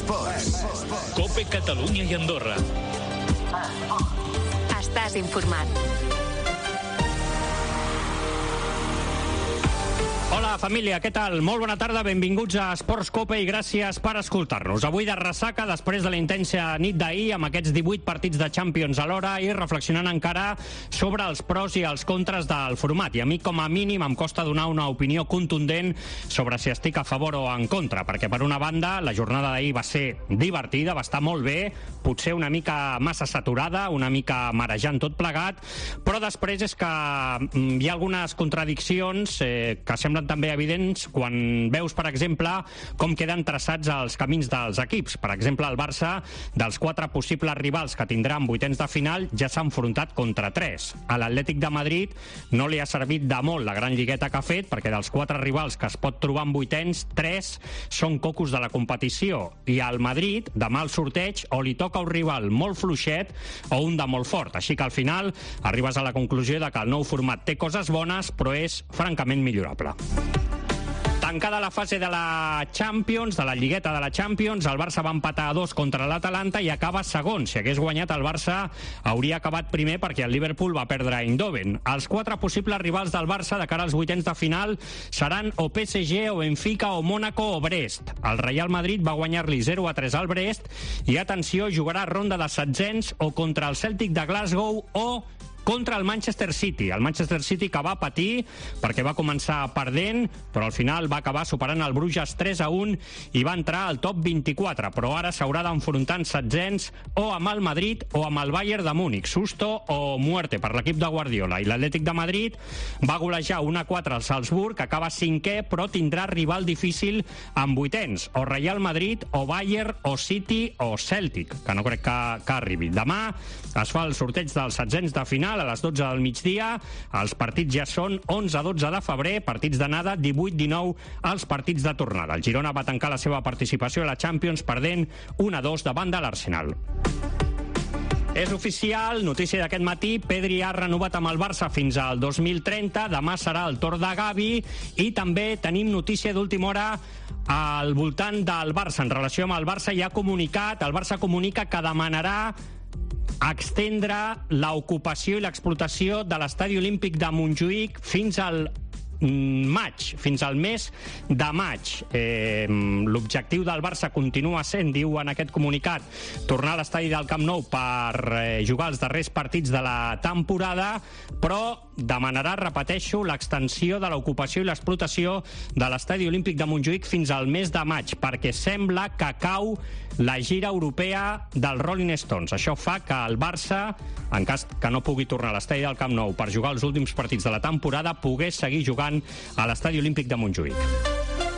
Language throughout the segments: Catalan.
Esports. COPE Catalunya i Andorra. Estàs informat. Hola, família, què tal? Molt bona tarda, benvinguts a Esports COPE i gràcies per escoltar-nos. Avui de ressaca, després de la intensa nit d'ahir, amb aquests 18 partits de Champions alhora i reflexionant encara sobre els pros i els contres del format. I a mi, com a mínim, em costa donar una opinió contundent sobre si estic a favor o en contra, perquè per una banda, la jornada d'ahir va ser divertida, va estar molt bé, potser una mica massa saturada, una mica marejant tot plegat, però després és que hi ha algunes contradiccions que semblen també evidents quan veus, per exemple, com queden traçats els camins dels equips. Per exemple, el Barça, dels 4 possibles rivals que tindrà en vuitens de final, ja s'ha enfrontat contra 3. A l'Atlètic de Madrid no li ha servit de molt la gran lligueta que ha fet, perquè dels 4 rivals que es pot trobar en vuitens, 3 són cocos de la competició. I al Madrid, demà al sorteig, o li toca un rival molt fluixet o un de molt fort. Així que al final arribes a la conclusió de que el nou format té coses bones, però és francament millorable. Tancada la fase de la Champions, de la lligueta de la Champions, el Barça va empatar a 2 contra l'Atalanta i acaba segon. Si hagués guanyat el Barça, hauria acabat primer perquè el Liverpool va perdre a Eindhoven. Els 4 possibles rivals del Barça de cara als vuitens de final seran o PSG, o Benfica, o Mónaco, o Brest. El Real Madrid va guanyar-li 0-3 al Brest i, atenció, jugarà ronda de setzents o contra el Celtic de Glasgow o contra el Manchester City. El Manchester City que va patir perquè va començar perdent, però al final va acabar superant el Bruges 3-1 i va entrar al top 24, però ara s'haurà d'enfrontar en setzents o amb el Madrid o amb el Bayern de Múnich. Susto o muerte per l'equip de Guardiola. I l'Atlètic de Madrid va golejar 1-4 al Salzburg, que acaba 5è, però tindrà rival difícil en vuitens, o Real Madrid, o Bayern, o City, o Celtic, que no crec que arribi. Demà es fa el sorteig dels setzents de final a les 12 del migdia. Els partits ja són 11-12 de febrer, partits d'anada, 18-19 els partits de tornada. El Girona va tancar la seva participació a la Champions perdent 1-2 davant de l'Arsenal. És oficial, notícia d'aquest matí, Pedri ha renovat amb el Barça fins al 2030, demà serà el torn de Gavi, i també tenim notícia d'última hora al voltant del Barça. En relació amb el Barça hi ha comunicat, el Barça comunica que demanarà extendre l'ocupació i l'explotació de l'Estadi Olímpic de Montjuïc fins al maig, fins al mes de maig. L'objectiu del Barça continua sent, diu en aquest comunicat, tornar a l'estadi del Camp Nou per jugar els darrers partits de la temporada, però demanarà, repeteixo, l'extensió de l'ocupació i l'explotació de l'Estadi Olímpic de Montjuïc fins al mes de maig, perquè sembla que cau la gira europea dels Rolling Stones. Això fa que el Barça, en cas que no pugui tornar a l'estadi del Camp Nou per jugar els últims partits de la temporada, pogués seguir jugant a l'Estadi Olímpic de Montjuïc.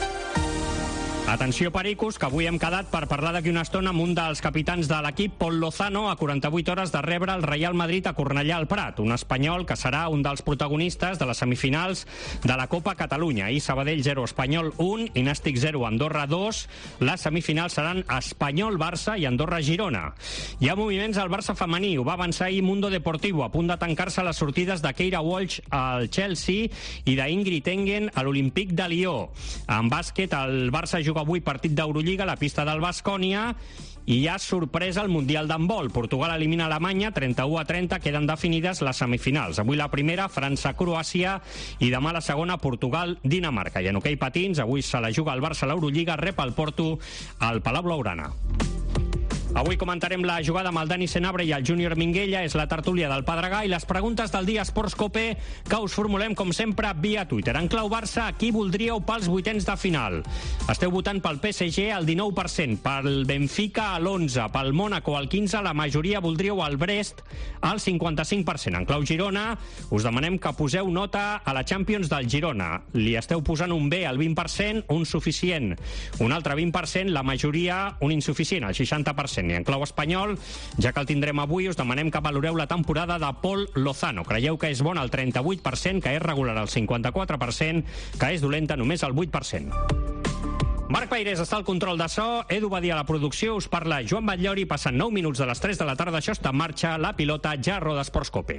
Atenció, pericos, que avui hem quedat per parlar d'aquí una estona amb un dels capitans de l'equip, Pol Lozano, a 48 hores de rebre el Real Madrid a Cornellà al Prat, un espanyol que serà un dels protagonistes de les semifinals de la Copa Catalunya. Ahir Sabadell 0, Espanyol 1, i Nàstic 0, Andorra 2. Les semifinals seran Espanyol-Barça i Andorra-Girona. Hi ha moviments al Barça femení, ho va avançar ahir Mundo Deportivo, a punt de tancar-se les sortides de Keira Walsh al Chelsea i d'Ingrid Engen a l'Olympique de Lió. En bàsquet, el Barça juga avui partit d'Eurolliga a la pista del Baskonia i hi ha sorpresa al Mundial d'handbol. Portugal elimina Alemanya 31-30, queden definides les semifinals. Avui la primera, França-Croàcia, i demà la segona, Portugal-Dinamarca. I en hoquei patins, avui se la juga el Barça a l'Eurolliga, rep el Porto al Palau Blaugrana. Avui comentarem la jugada amb el Dani Senabre i el Júnior Minguella, és la tertúlia del Pedregà i les preguntes del dia Esports COPE que us formulem, com sempre, via Twitter. En clau Barça, a qui voldríeu pels vuitens de final? Esteu votant pel PSG al 19%, pel Benfica a l'11%, pel Mónaco al 15%, la majoria voldríeu el Brest al 55%. En clau Girona, us demanem que poseu nota a la Champions del Girona. Li esteu posant un B al 20%, un suficient, un altre 20%, la majoria un insuficient, al 60%. I en clau espanyol, ja que el tindrem avui, us demanem que valoreu la temporada de Pol Lozano. Creieu que és bona el 38%, que és regular el 54%, que és dolenta només el 8%. Marc Peirés està al control de so, Edu Badia a la producció, us parla Joan Batllori, passant 9 minuts de les 3 de la tarda, això està en marxa, la pilota ja roda Esports COPE.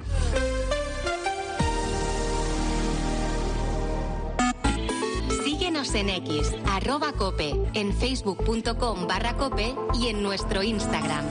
Síguenos en X, @cope, en facebook.com/cope y en nuestro Instagram.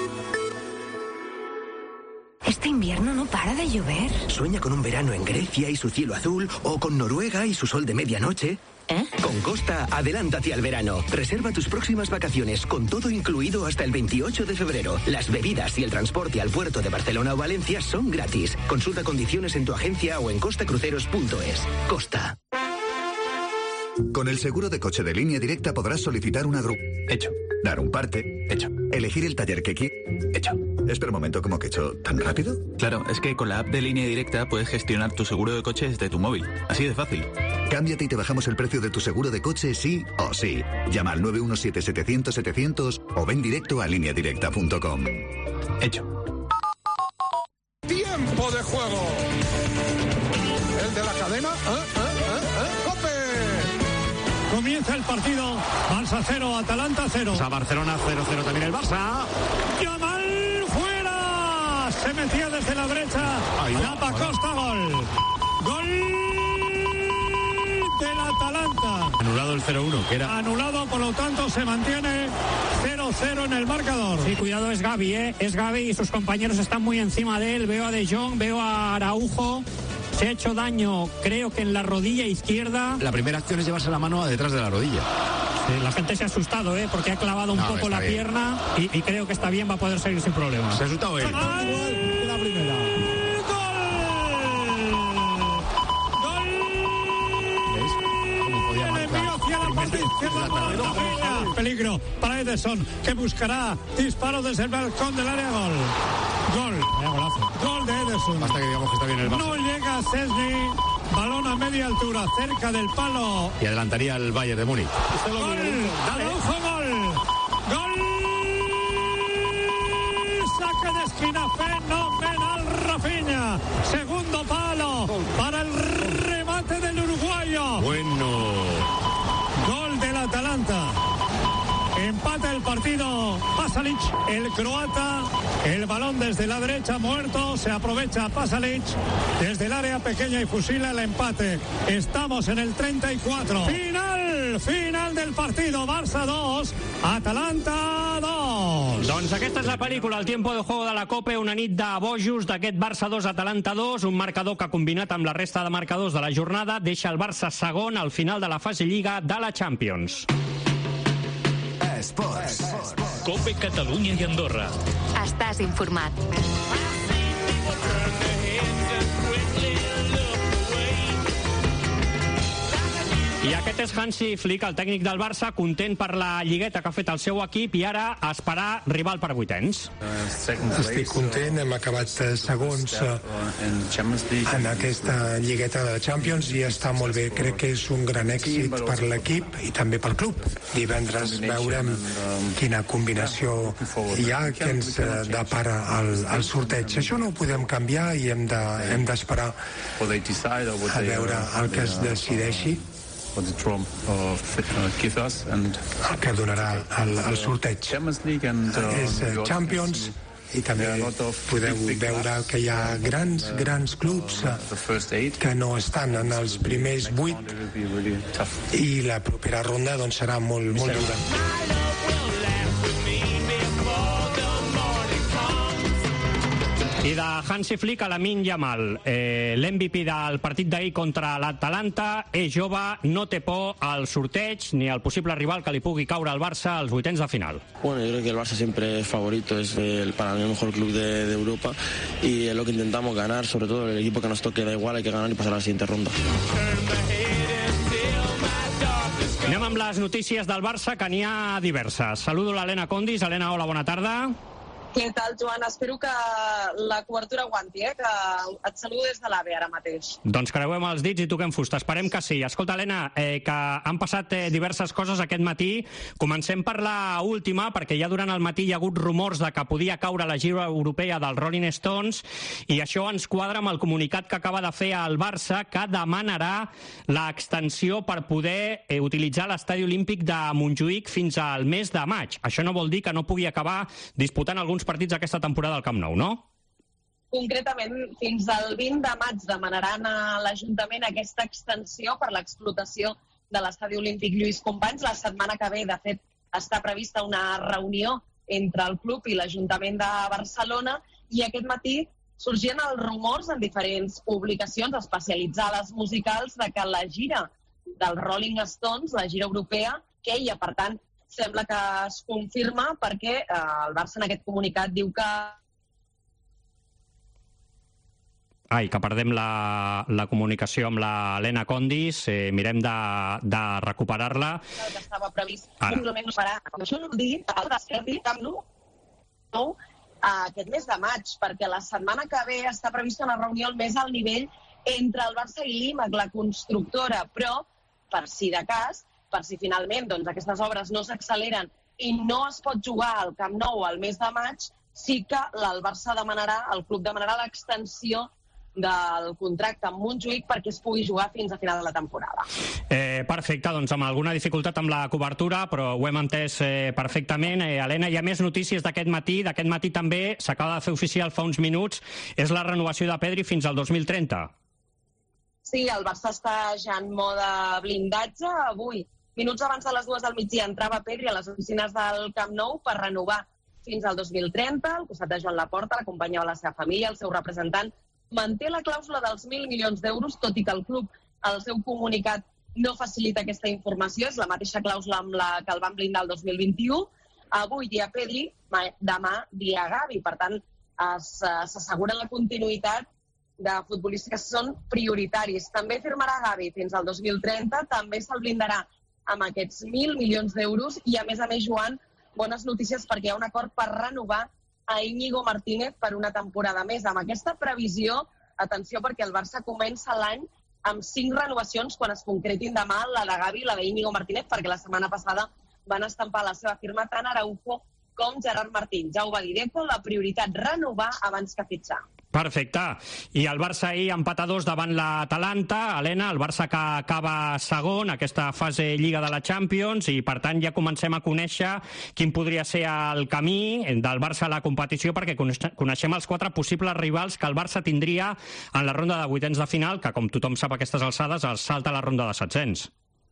Este invierno no para de llover. ¿Sueña con un verano en Grecia y su cielo azul? ¿O con Noruega y su sol de medianoche? Con Costa, adelántate al verano. Reserva tus próximas vacaciones con todo incluido hasta el 28 de febrero. Las bebidas y el transporte al puerto de Barcelona o Valencia son gratis. Consulta condiciones en tu agencia o en costacruceros.es. Costa. Con el seguro de coche de Línea Directa podrás solicitar una grúa. Hecho. Dar un parte. Hecho. Elegir el taller que quieres. Hecho. Espera un momento, ¿cómo que hecho? ¿Tan rápido? Claro, es que con la app de Línea Directa puedes gestionar tu seguro de coche desde tu móvil. Así de fácil. Cámbiate y te bajamos el precio de tu seguro de coche sí o sí. Llama al 917-700-700 o ven directo a lineadirecta.com. Hecho. Tiempo de juego. El de la cadena. ¡Cope! Comienza el partido. Barça 0, Atalanta 0. A Barcelona 0-0 también el Barça. Yamal fuera. Se metía desde la derecha. Tapa Costa, gol. Gol del Atalanta. Anulado el 0-1, que era... Anulado, por lo tanto se mantiene 0-0 en el marcador. Sí, cuidado, es Gavi, Es Gavi y sus compañeros están muy encima de él. Veo a De Jong, veo a Araujo. Se ha hecho daño, creo que en la rodilla izquierda. La primera acción es llevarse la mano detrás de la rodilla. Sí, la gente se ha asustado, porque ha clavado un poco la pierna y creo que está bien, va a poder seguir sin problemas. Se ha asustado él. La primera. ¡Gol! ¿Ves? ¿Cómo podía marcar? Hacia la parte izquierda para Rafinha. Peligro para Ederson, que buscará disparo desde el balcón del área. Gol. Gol de Ederson. Basta que digamos que está bien el Barça. No llega Szczęsny. Balón a media altura, cerca del palo. Y adelantaría el Bayern de Múnich. Gol. Araujo, gol. Gol. Saque de esquina fenomenal, Rafinha. Segundo palo para el remate del uruguayo. Bueno. Gol del Atalanta. Empata el partido Pasalic, el croata. El balón desde la derecha muerto. Se aprovecha Pasalic desde el área pequeña y fusila el empate. Estamos en el 34. Final del partido. Barça 2, Atalanta 2. Doncs aquesta és la pel·lícula, el tiempo de juego de la Copa, una nit de bojos d'aquest Barça 2, Atalanta 2, un marcador que combinat amb la resta de marcadors de la jornada deixa el Barça segon al final de la fase Lliga de la Champions. Esports. Cope Catalunya i Andorra. Estàs informat. I aquest és Hansi Flick, el tècnic del Barça, content per la lligueta que ha fet el seu equip i ara a esperar rival per vuitens. Estic content, hem acabat segons en aquesta lligueta de Champions i està molt bé. Crec que és un gran èxit per l'equip i també pel club. Divendres veurem quina combinació hi ha que ens depara el sorteig. Això no ho podem canviar i hem d'esperar a veure el que es decideixi, el que donarà el sorteig. És Champions i també podeu veure que hi ha grans clubs que no estan en els primers 8 i la propera ronda doncs serà molt dura. I de Hansi Flick a Lamine Yamal, l'MVP del partit d'ahir contra l'Atalanta, és jove, no té por al sorteig ni al possible rival que li pugui caure al Barça als vuitens de final. Bueno, yo creo que el Barça siempre es favorito, es para mí el mejor club de Europa y es lo que intentamos ganar, sobre todo el equipo que nos toque da igual, hay que ganar y pasar a la siguiente ronda. Anem amb les notícies del Barça, que n'hi ha diverses. Saludo l'Helena Condis. Helena, hola, bona tarda. Què tal, Joan? Espero que la cobertura aguanti, que et saludo des de l'AVE ara mateix. Doncs creuem els dits i toquem fusta. Esperem que sí. Escolta, Helena, que han passat diverses coses aquest matí. Comencem per la última, perquè ja durant el matí hi ha hagut rumors de que podia caure la gira europea dels Rolling Stones i això ens quadra amb el comunicat que acaba de fer el Barça, que demanarà l'extensió per poder utilitzar l'estadi olímpic de Montjuïc fins al mes de maig. Això no vol dir que no pugui acabar disputant alguns partits aquesta temporada al Camp Nou, no? Concretament, fins al 20 de maig demanaran a l'Ajuntament aquesta extensió per l'explotació de l'Estadi Olímpic Lluís Companys. La setmana que ve, de fet, està prevista una reunió entre el club i l'Ajuntament de Barcelona i aquest matí sorgien els rumors en diferents publicacions especialitzades musicals de que la gira dels Rolling Stones, la gira europea, queia. Per tant, sembla que es confirma perquè el Barça en aquest comunicat diu que que perdem la comunicació amb l'Helena Condis, mirem de recuperar-la. El que estava previst simplement no farà. Això no dir que el desperdi aquest mes de maig, perquè la setmana que ve està prevista una reunió al més alt nivell entre el Barça i l'IMAG, la constructora, però per si de cas, per si finalment aquestes obres no s'acceleren i no es pot jugar al Camp Nou al mes de maig, sí que el Barça demanarà, el club demanarà l'extensió del contracte amb Montjuïc perquè es pugui jugar fins a final de la temporada. Perfecte, doncs amb alguna dificultat amb la cobertura, però ho hem entès perfectament. Helena, hi ha més notícies d'aquest matí. D'aquest matí també s'acaba de fer oficial fa uns minuts, és la renovació de Pedri fins al 2030. Sí, el Barça està ja en mode blindatge. Avui, minuts abans de les 2 del migdia, entrava Pedri a les oficines del Camp Nou per renovar fins al 2030. Al costat de Joan Laporta l'acompanyava la seva família, el seu representant. Manté la clàusula dels 1.000 milions d'euros, tot i que el club, el seu comunicat, no facilita aquesta informació. És la mateixa clàusula amb la que el van blindar el 2021. Avui dia Pedri, demà dia Gavi. Per tant, s'assegura la continuïtat de futbolistes que són prioritaris. També firmarà Gavi fins al 2030, també se'l blindarà amb aquests 1.000 milions d'euros i, a més, Joan, bones notícies perquè hi ha un acord per renovar a Íñigo Martínez per una temporada més. Amb aquesta previsió, atenció, perquè el Barça comença l'any amb 5 renovacions quan es concretin demà la de Gavi i la d'Íñigo Martínez, perquè la setmana passada van estampar la seva firma tant Araujo com Gerard Martín. Ja ho va dir Deco, la prioritat renovar abans que fitxar. Perfecte. I el Barça ahir empat a 2 davant l'Atalanta. Helena, el Barça que acaba segon, aquesta fase Lliga de la Champions, i per tant ja comencem a conèixer quin podria ser el camí del Barça a la competició, perquè coneixem els 4 possibles rivals que el Barça tindria en la ronda de vuitens de final, que com tothom sap a aquestes alçades, els salta a la ronda de setzents.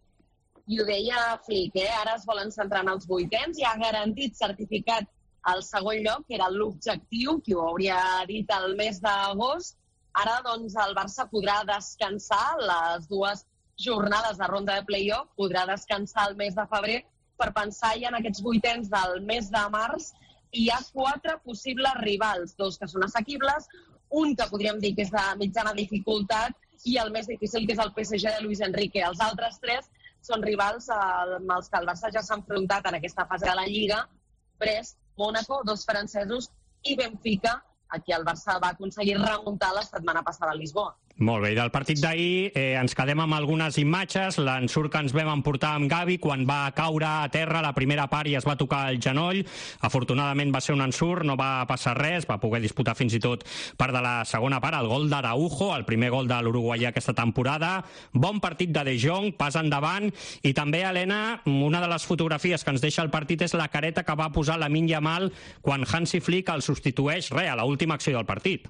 I ho deia Flick, ara es volen centrar en els vuitens, i ha garantit certificat el segon lloc, que era l'objectiu, qui ho hauria dit el mes d'agost. Ara, doncs, el Barça podrà descansar les 2 jornades de ronda de play-off, podrà descansar el mes de febrer per pensar ja en aquests vuitens del mes de març. Hi ha 4 possibles rivals, 2 que són assequibles, un que podríem dir que és de mitjana dificultat i el més difícil, que és el PSG de Luis Enrique. Els altres 3 són rivals amb els que el Barça ja s'ha enfrontat en aquesta fase de la Lliga: Brest, Mónaco, 2 francesos i Benfica, a qui el Barça va aconseguir remuntar la setmana passada a Lisboa. Molt bé, i del partit d'ahir ens quedem amb algunes imatges. L'ensurt que ens vam emportar amb Gavi quan va caure a terra la primera part i es va tocar el genoll. Afortunadament va ser un ensurt, no va passar res, va poder disputar fins i tot part de la segona part, el gol d'Araujo, el primer gol de l'uruguaià aquesta temporada. Bon partit de Jong, pas endavant, i també, Helena, una de les fotografies que ens deixa el partit és la careta que va posar Lamine Yamal quan Hansi Flick el substitueix, a l'última acció del partit.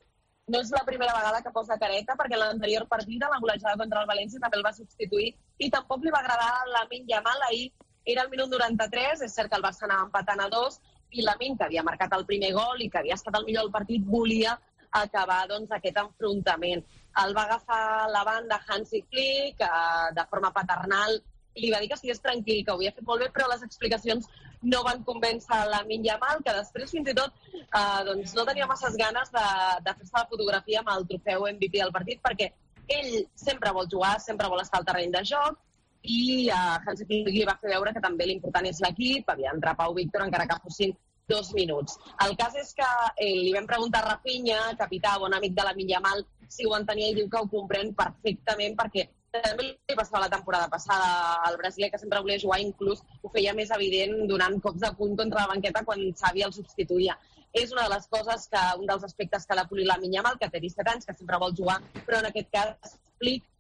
No és la primera vegada que posa careta, perquè l'anterior partit, la golejada contra el València, també el va substituir, i tampoc li va agradar a Lamine Yamal. Ahir era el minut 93, és cert que el Barça anava empatant a 2, i Lamine, que havia marcat el primer gol i que havia estat el millor del partit, volia acabar aquest enfrontament. El va agafar la banda Hansi Flick, de forma paternal, i li va dir que estigués tranquil, que ho havia fet molt bé, però les explicacions no van convèncer Lamine Yamal, que després fins i tot no tenia masses ganes de fer-se la fotografia amb el trofeu MVP del partit, perquè ell sempre vol jugar, sempre vol estar al terreny de joc, i Hansi Flick li va fer veure que també l'important és l'equip, havia d'entrar Pau Víctor encara que fossin 2 minuts. El cas és que li vam preguntar a Rafinha, capità, bon amic de Lamine Yamal, si ho entenia, i diu que ho comprèn perfectament, perquè també li passava la temporada passada al brasiler, que sempre volia jugar, inclús ho feia més evident donant cops de punto entre la banqueta quan Xavi el substituïa. És una de les coses, un dels aspectes que ha de polir Lamine Yamal, que té 17 anys, que sempre vol jugar, però en aquest cas Flick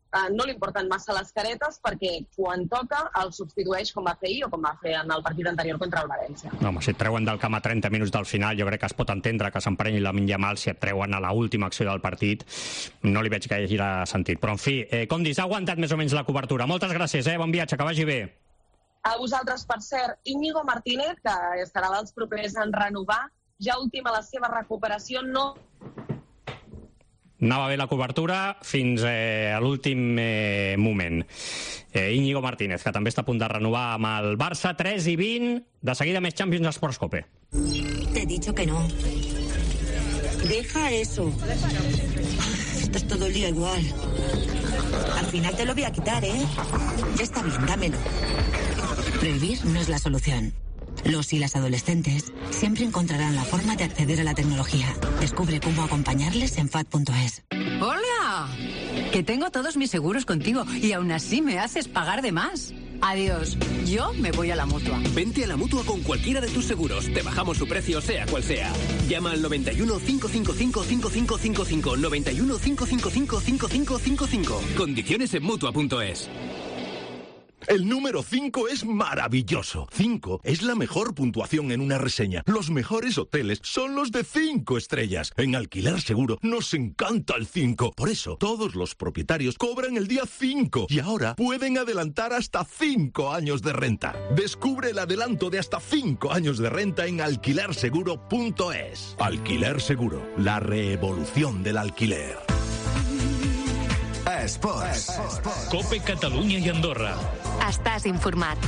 no li importen massa les caretes perquè quan toca el substitueix com va fer ahir o com va fer en el partit anterior contra el València. No, home, si et treuen del camp a 30 minuts del final, jo crec que es pot entendre que s'emprenyi Lamine Yamal. Si et treuen a l'última acció del partit, no li veig gaire sentit. Però, en fi, Condis, ha aguantat més o menys la cobertura. Moltes gràcies, bon viatge, que vagi bé. A vosaltres, per cert, Íñigo Martínez, que estarà dels propers en renovar, ja última la seva recuperació, no... Anava bé la cobertura fins a l'últim moment. Íñigo Martínez, que també està a punt de renovar amb el Barça, 3:20. De seguida més Champions a Sports Cope. Te he dicho que no. Deja eso. Esto es todo el día igual. Al final te lo voy a quitar, ¿eh? Ya está bien, dámelo. Prohibir no es la solución. Los y las adolescentes siempre encontrarán la forma de acceder a la tecnología. Descubre cómo acompañarles en FAD.es. ¡Hola! Que tengo todos mis seguros contigo y aún así me haces pagar de más. Adiós. Yo me voy a la Mutua. Vente a la Mutua con cualquiera de tus seguros. Te bajamos su precio, sea cual sea. Llama al 91 555 5555. 91 555 5555. Condiciones en Mutua.es. El número 5 es maravilloso. 5 es la mejor puntuación en una reseña. Los mejores hoteles son los de 5 estrellas. En Alquiler Seguro nos encanta el 5. Por eso, todos los propietarios cobran el día 5 y ahora pueden adelantar hasta 5 años de renta. Descubre el adelanto de hasta 5 años de renta en alquilerseguro.es. Alquiler Seguro, la revolución del alquiler. Esports. Cope Catalunya i Andorra. Estàs informat.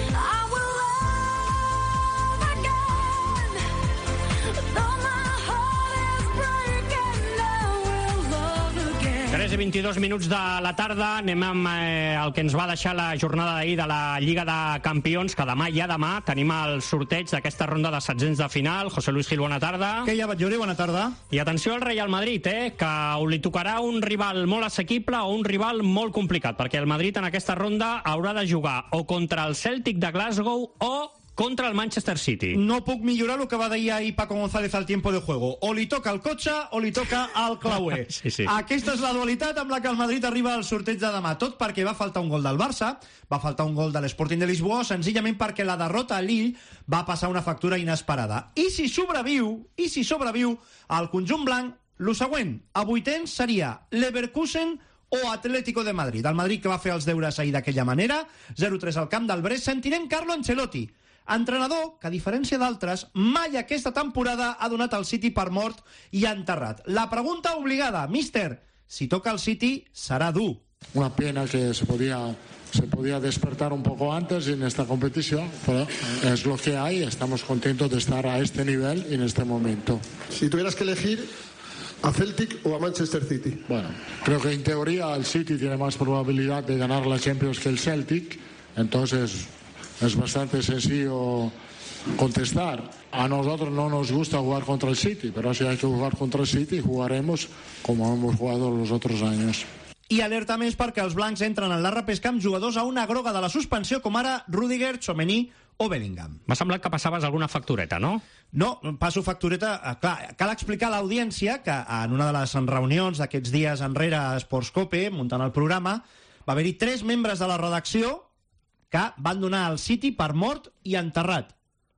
3:22 minuts de la tarda. Anem amb el que ens va deixar la jornada d'ahir de la Lliga de Campions, que demà tenim el sorteig d'aquesta ronda de setzents de final. José Luis Gil, bona tarda. Què hi ha, Batllori? Bona tarda. I atenció al Real Madrid, que li tocarà un rival molt assequible o un rival molt complicat, perquè el Madrid en aquesta ronda haurà de jugar o contra el Celtic de Glasgow o contra el Manchester City. No puc millorar el que va dir ahir Paco González al tiempo de juego. O li toca el cotxe o li toca el clauer. Sí. Aquesta és la dualitat amb la que el Madrid arriba al sorteig de demà. Tot perquè va faltar un gol del Barça, va faltar un gol de l'Sporting de Lisboa, senzillament perquè la derrota a Lille va passar una factura inesperada. I si sobreviu el conjunt blanc, el següent, a vuitens, seria Leverkusen o Atlético de Madrid. El Madrid que va fer els deures ahir d'aquella manera, 0-3 al camp del Brest. Sentirem Carlo Ancelotti, entrenador que, a diferència d'altres, mai aquesta temporada ha donat el City per mort i enterrat. La pregunta obligada, míster, si toca el City, serà dur. Una pena que se podía despertar un poco antes en esta competición, pero es lo que hay. Estamos contentos de estar a este nivel en este momento. Si tuvieras que elegir a Celtic o a Manchester City. Bueno, creo que en teoría el City tiene más probabilidad de ganar la Champions que el Celtic, entonces es bastante sencillo contestar. A nosotros no nos gusta jugar contra el City, pero si hay que jugar contra el City, jugaremos como hemos jugado los otros años. I alerta més perquè els blancs entren en la repesca amb jugadors a una groga de la suspensió, com ara Rüdiger, Tchouaméni o Bellingham. M'ha semblat que passaves alguna factureta, no? No, passo factureta. Clar, cal explicar a l'audiència que en una de les reunions d'aquests dies enrere a Sports Cope, muntant el programa, va haver-hi 3 membres de la redacció que van donar el City per mort i enterrat.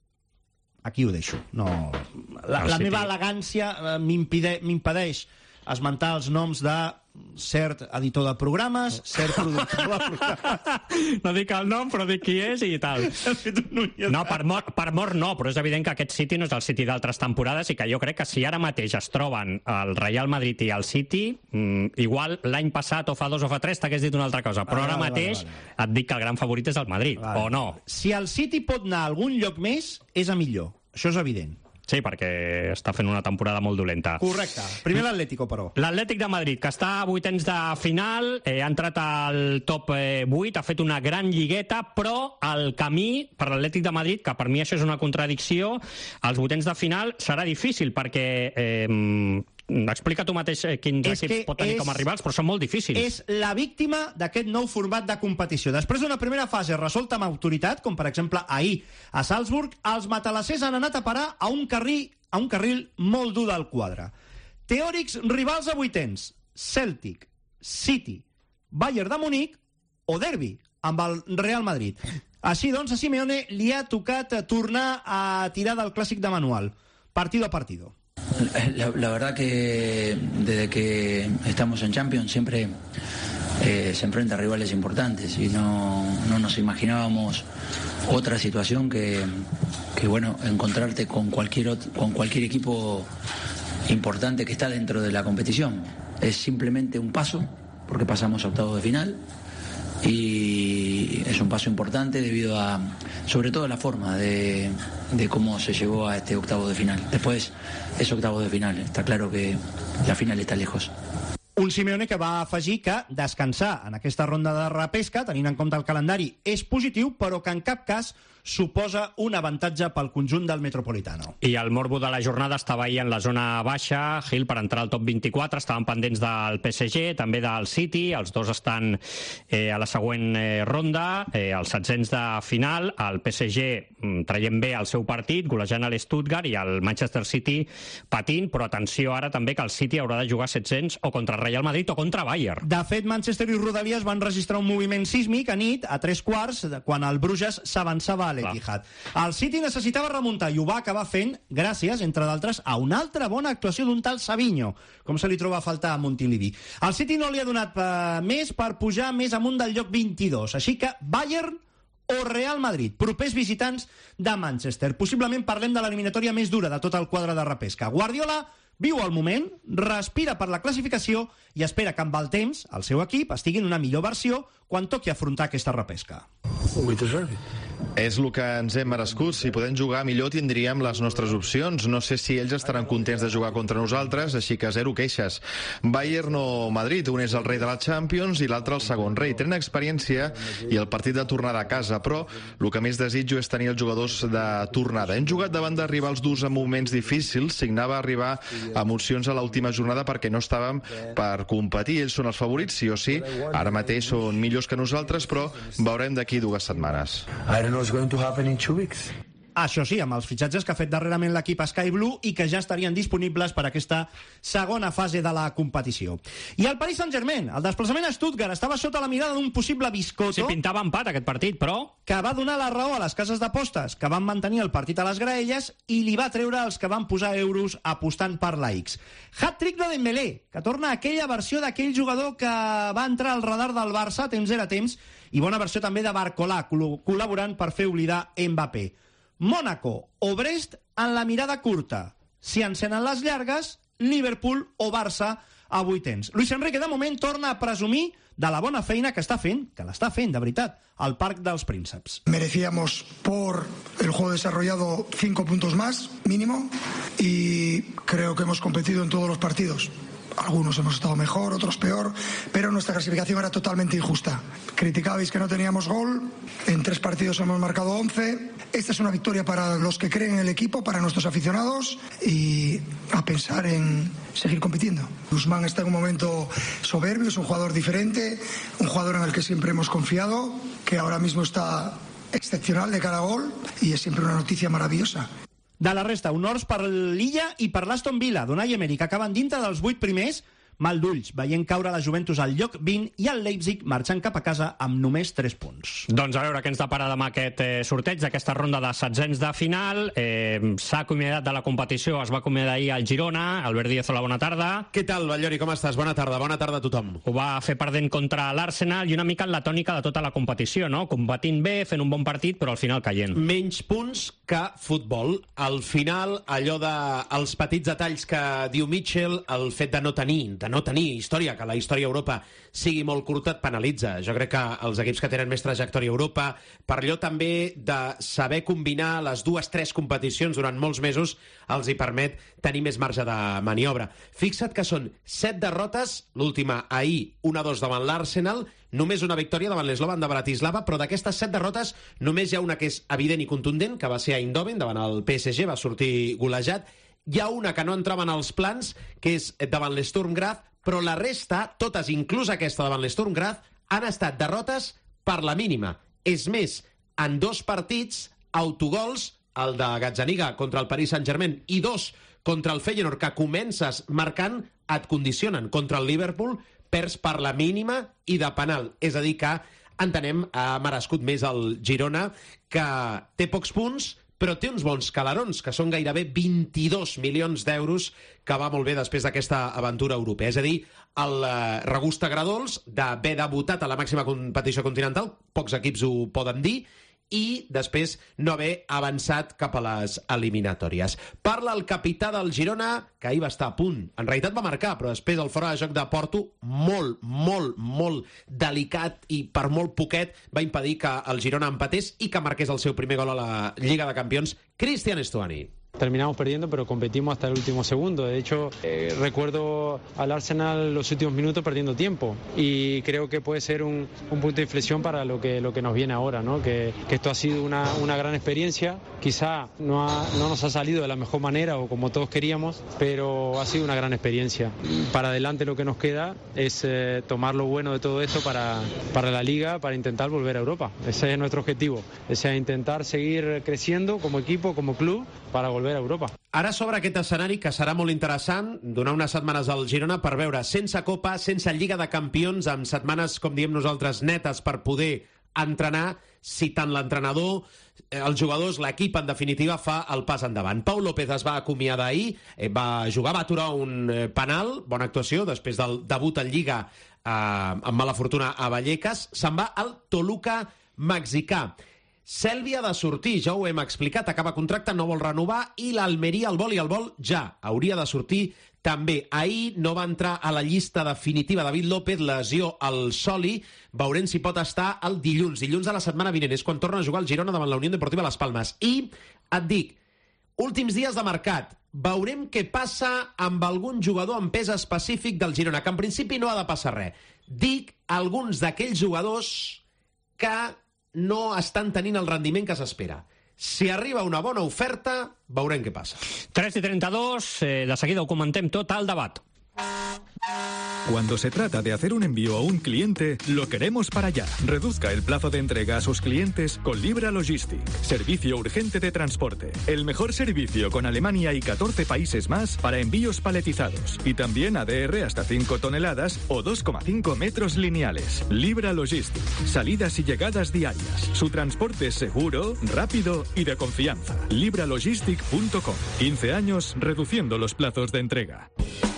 Aquí ho deixo. No. La meva elegància m'impedeix esmentar els noms de cert editor de programes, cert productor de programes. No dic el nom, però dic qui és i tal. No, per mort no, però és evident que aquest City no és el City d'altres temporades i que jo crec que si ara mateix es troben el Real Madrid i el City, igual l'any passat o fa 2 o fa 3 t'hagués dit una altra cosa, però ara mateix et dic que el gran favorit és el Madrid, o no? Si el City pot anar a algun lloc més, és a millor. Això és evident. Sí, perquè està fent una temporada molt dolenta. Correcte. Primer l'Atlético, però. L'Atlètic de Madrid, que està a vuitens de final, ha entrat al top 8, ha fet una gran lligueta, però el camí per l'Atlètic de Madrid, que per mi això és una contradicció, als vuitens de final serà difícil, perquè explica tu mateix quins equips pot tenir com a rivals, però són molt difícils. És la víctima d'aquest nou format de competició. Després d'una primera fase resolta amb autoritat, com per exemple ahir a Salzburg, els matalassers han anat a parar a un carril molt dur del quadre. Teòrics rivals a vuitens: Celtic, City, Bayern de Múnich o derbi amb el Real Madrid. Així doncs, a Simeone li ha tocat tornar a tirar del clàssic de manual, partido a partido. La verdad que desde que estamos en Champions siempre se enfrenta a rivales importantes y no nos imaginábamos otra situación que bueno, encontrarte con cualquier equipo importante que está dentro de la competición. Es simplemente un paso, porque pasamos a octavos de final, y es un paso importante debido a, sobre todo, la forma de cómo se llegó a este octavo de final. Después es octavo de final, está claro que la final está lejos. Un Simeone que va afegir que descansar en aquesta ronda de repesca, tenint en compte el calendari, és positiu, però que en cap cas suposa un avantatge pel conjunt del Metropolitano. I el morbo de la jornada estava ahir en la zona baixa. Gil, per entrar al top 24, estaven pendents del PSG, també del City, els dos estan a la següent ronda, els setzents de final, el PSG traient bé el seu partit, golejant a l'Stuttgart, i el Manchester City patint, però atenció ara també que el City haurà de jugar setzents o contra Real Madrid o contra Bayern. De fet, Manchester i Rodalies van registrar un moviment sísmic a nit, a 3:15, quan el Bruges s'avançava a l'Etihad. El City necessitava remuntar i ho va acabar fent gràcies, entre d'altres, a una altra bona actuació d'un tal Savinho, com se li troba a faltar a Montilivi. El City no li ha donat més per pujar més amunt del lloc 22, així que Bayern o Real Madrid, propers visitants de Manchester. Possiblement parlem de l'eliminatòria més dura de tot el quadre de repesca. Guardiola viu el moment, respira per la classificació i espera que amb el temps el seu equip estigui en una millor versió quan toqui afrontar aquesta repesca. És el que ens hem merescut. Si podem jugar millor tindríem les nostres opcions. No sé si ells estaran contents de jugar contra nosaltres, així que zero queixes. Bayern o Madrid, un és el rei de la Champions i l'altre el segon rei. Tenen experiència i el partit de tornada a casa, però el que més desitjo és tenir els jugadors de tornada. Hem jugat davant de rivals durs en moments difícils, signava arribar a emocions a l'última jornada perquè no estàvem per competir. Ells són els favorits, sí o sí. Ara mateix són millors que nosaltres, però veurem d'aquí 2 setmanes. Això sí, amb els fitxatges que ha fet darrerament l'equip Sky Blue i que ja estarien disponibles per a aquesta segona fase de la competició. I el Paris Saint-Germain, el desplaçament a Stuttgart, estava sota la mirada d'un possible biscotto. Sí, pintava empat aquest partit, però que va donar la raó a les cases d'apostes, que van mantenir el partit a les graelles, i li va treure els que van posar euros apostant per la X. Hat-trick de Dembélé, que torna a aquella versió d'aquell jugador que va entrar al radar del Barça temps era temps, i bona versió també de Barcolà, col·laborant per fer oblidar Mbappé. Mónaco o Brest en la mirada curta. Si encenen les llargues, Liverpool o Barça a vuitens. Luis Enrique, de moment, torna a presumir de la bona feina que està fent, que l'està fent, de veritat, al Parc dels Prínceps. Merecíamos, por el juego desarrollado, 5 puntos más, mínimo, y creo que hemos competido en todos los partidos. Algunos hemos estado mejor, otros peor, pero nuestra clasificación era totalmente injusta. Criticabais que no teníamos gol, en 3 partidos hemos marcado 11. Esta es una victoria para los que creen en el equipo, para nuestros aficionados, y a pensar en seguir compitiendo. Guzmán está en un momento soberbio, es un jugador diferente, un jugador en el que siempre hemos confiado, que ahora mismo está excepcional de cara a gol, y es siempre una noticia maravillosa. De la resta, honors per l'Illa i per l'Aston Villa, d'Unai Emery, que acaben dintre dels 8 primers, mal d'ulls, veient caure la Juventus al lloc 20 i el Leipzig marxant cap a casa amb només 3 punts. Doncs a veure què ens depara demà aquest sorteig d'aquesta ronda de setzents de final. S'ha acomiadat de la competició, es va acomiadar ahir al Girona. Albert Díaz, hola, bona tarda. Què tal, Batllori, com estàs? Bona tarda a tothom. Ho va fer perdent contra l'Arsenal i una mica en la tònica de tota la competició, no? Competint bé, fent un bon partit, però al final caient. Menys punts que futbol. Al final, allò dels petits detalls que diu Mitchell, el fet de no tenir història, que la història a Europa sigui molt curta, et penalitza. Jo crec que els equips que tenen més trajectòria a Europa, per allò també de saber combinar les 2-3 competicions durant molts mesos, els hi permet tenir més marge de maniobra. Fixa't que són 7 derrotes, l'última ahir 1-2 davant l'Arsenal, només una victòria davant l'Slovan de Bratislava, però d'aquestes 7 derrotes només hi ha una que és evident i contundent, que va ser a Eindhoven, davant el PSG, va sortir golejat. Hi ha una que no entrava en els plans, que és davant l'Sturm Graz, però la resta, totes, inclús aquesta davant l'Sturm Graz, han estat derrotes per la mínima. És més, en 2 partits, autogols, el de Gazzaniga contra el Paris Saint-Germain i 2 contra el Feyenoord, que comences marcant, et condicionen. Contra el Liverpool, perds per la mínima i de penal. És a dir, que entenem ha merescut més el Girona, que té pocs punts, però té uns bons calarons, que són gairebé 22 milions d'euros, que va molt bé després d'aquesta aventura europea. És a dir, el regust agradols d'haver debutat a la màxima competició continental, pocs equips ho poden dir, i després no haver avançat cap a les eliminatòries. Parla el capità del Girona, que ahir va estar a punt. En realitat va marcar, però després el fora de joc de Porto, molt delicat i per molt poquet, va impedir que el Girona empatés i que marqués el seu primer gol a la Lliga de Campions, Cristian Estuani. Terminamos perdiendo, pero competimos hasta el último segundo. De hecho, recuerdo al Arsenal los últimos minutos perdiendo tiempo y creo que puede ser un punto de inflexión para lo que nos viene ahora, ¿no? Que esto ha sido una gran experiencia. Quizá no nos ha salido de la mejor manera o como todos queríamos, pero ha sido una gran experiencia. Para adelante lo que nos queda es tomar lo bueno de todo esto para la Liga, para intentar volver a Europa. Ese es nuestro objetivo, es intentar seguir creciendo como equipo, como club, para volver a Europa. Ara s'obre aquest escenari que serà molt interessant, donar unes setmanes al Girona per veure sense Copa, sense Lliga de Campions, amb setmanes, com diem nosaltres, netes per poder entrenar, si tant l'entrenador, els jugadors, l'equip, en definitiva, fa el pas endavant. Pau López es va acomiadar ahir, va jugar, va aturar un penal, bona actuació, després del debut en Lliga amb mala fortuna a Vallecas, se'n va al Toluca mexicà. Selvi ha de sortir, ja ho hem explicat, acaba contracte, no vol renovar, i l'Almeria el vol i el vol ja. Hauria de sortir també. Ahir no va entrar a la llista definitiva David López, lesió al soli. Veurem si pot estar el dilluns. Dilluns de la setmana vinent és quan torna a jugar el Girona davant la Unió Deportiva Las Palmes. I et dic, últims dies de mercat, veurem què passa amb algun jugador amb pes específic del Girona, que en principi no ha de passar res. Dic alguns d'aquells jugadors que no estan tenint el rendiment que s'espera. Si arriba una bona oferta, veurem què passa. 3:32, de seguida ho comentem tot al debat. Cuando se trata de hacer un envío a un cliente, lo queremos para allá. Reduzca el plazo de entrega a sus clientes con Libra Logistic. Servicio urgente de transporte. El mejor servicio con Alemania y 14 países más para envíos paletizados. Y también ADR hasta 5 toneladas o 2,5 metros lineales. Libra Logistic. Salidas y llegadas diarias. Su transporte es seguro, rápido y de confianza. libralogistic.com. 15 años reduciendo los plazos de entrega.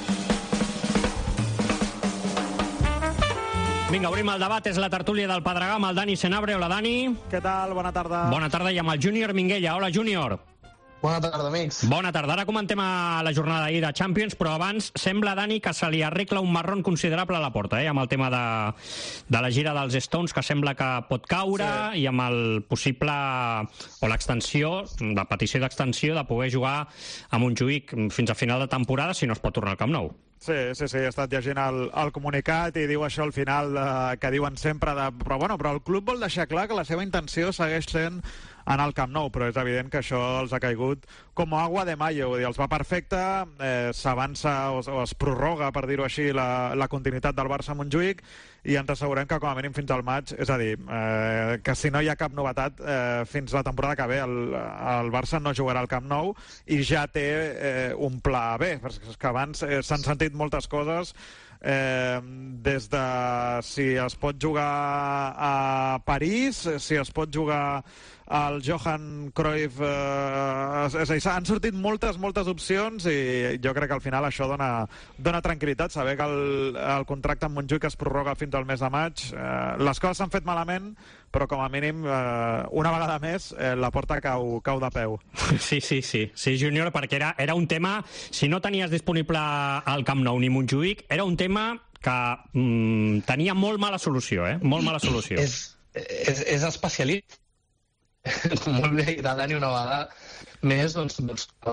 Vinga, obrim el debat, és la tertúlia del Pedregà amb el Dani Senabre. Hola, Dani. Què tal? Bona tarda. Bona tarda, i amb el Júnior Minguella. Hola, Júnior. Bona tarda, amics. Bona tarda. Ara comentem la jornada d'ahir de Champions, però abans sembla, Dani, que se li arregla un marrón considerable a la porta, amb el tema de la gira dels Stones, que sembla que pot caure, sí. I amb el possible, o l'extensió, la petició d'extensió de poder jugar a Montjuïc fins a final de temporada si no es pot tornar al Camp Nou. Sí, he estat llegint el comunicat i diu això al final que diuen sempre però el club vol deixar clar que la seva intenció segueix sent anar al Camp Nou, però és evident que això els ha caigut com agua de mayo, vull dir, els va perfecte, s'avança o es prorroga, per dir-ho així, la continuïtat del Barça a Montjuïc, i ens assegurem que com a mínim fins al maig, és a dir, que si no hi ha cap novetat fins la temporada que ve el Barça no jugarà al Camp Nou i ja té un pla B, perquè és que abans s'han sentit moltes coses, des de si es pot jugar a París, si es pot jugar al Johan Cruyff, és a dir, han sortit moltes opcions i jo crec que al final això dona tranquil·litat, saber que el contracte amb Montjuïc es prorroga fins al mes de maig. Les coses s'han fet malament, però com a mínim una vegada més la porta cau de peu. Sí, Júnior, perquè era un tema, si no tenies disponible al Camp Nou ni Montjuïc, era un tema que tenia molt mala solució, molt mala solució. És especialista. Molt bé, i Dani una vegada més, però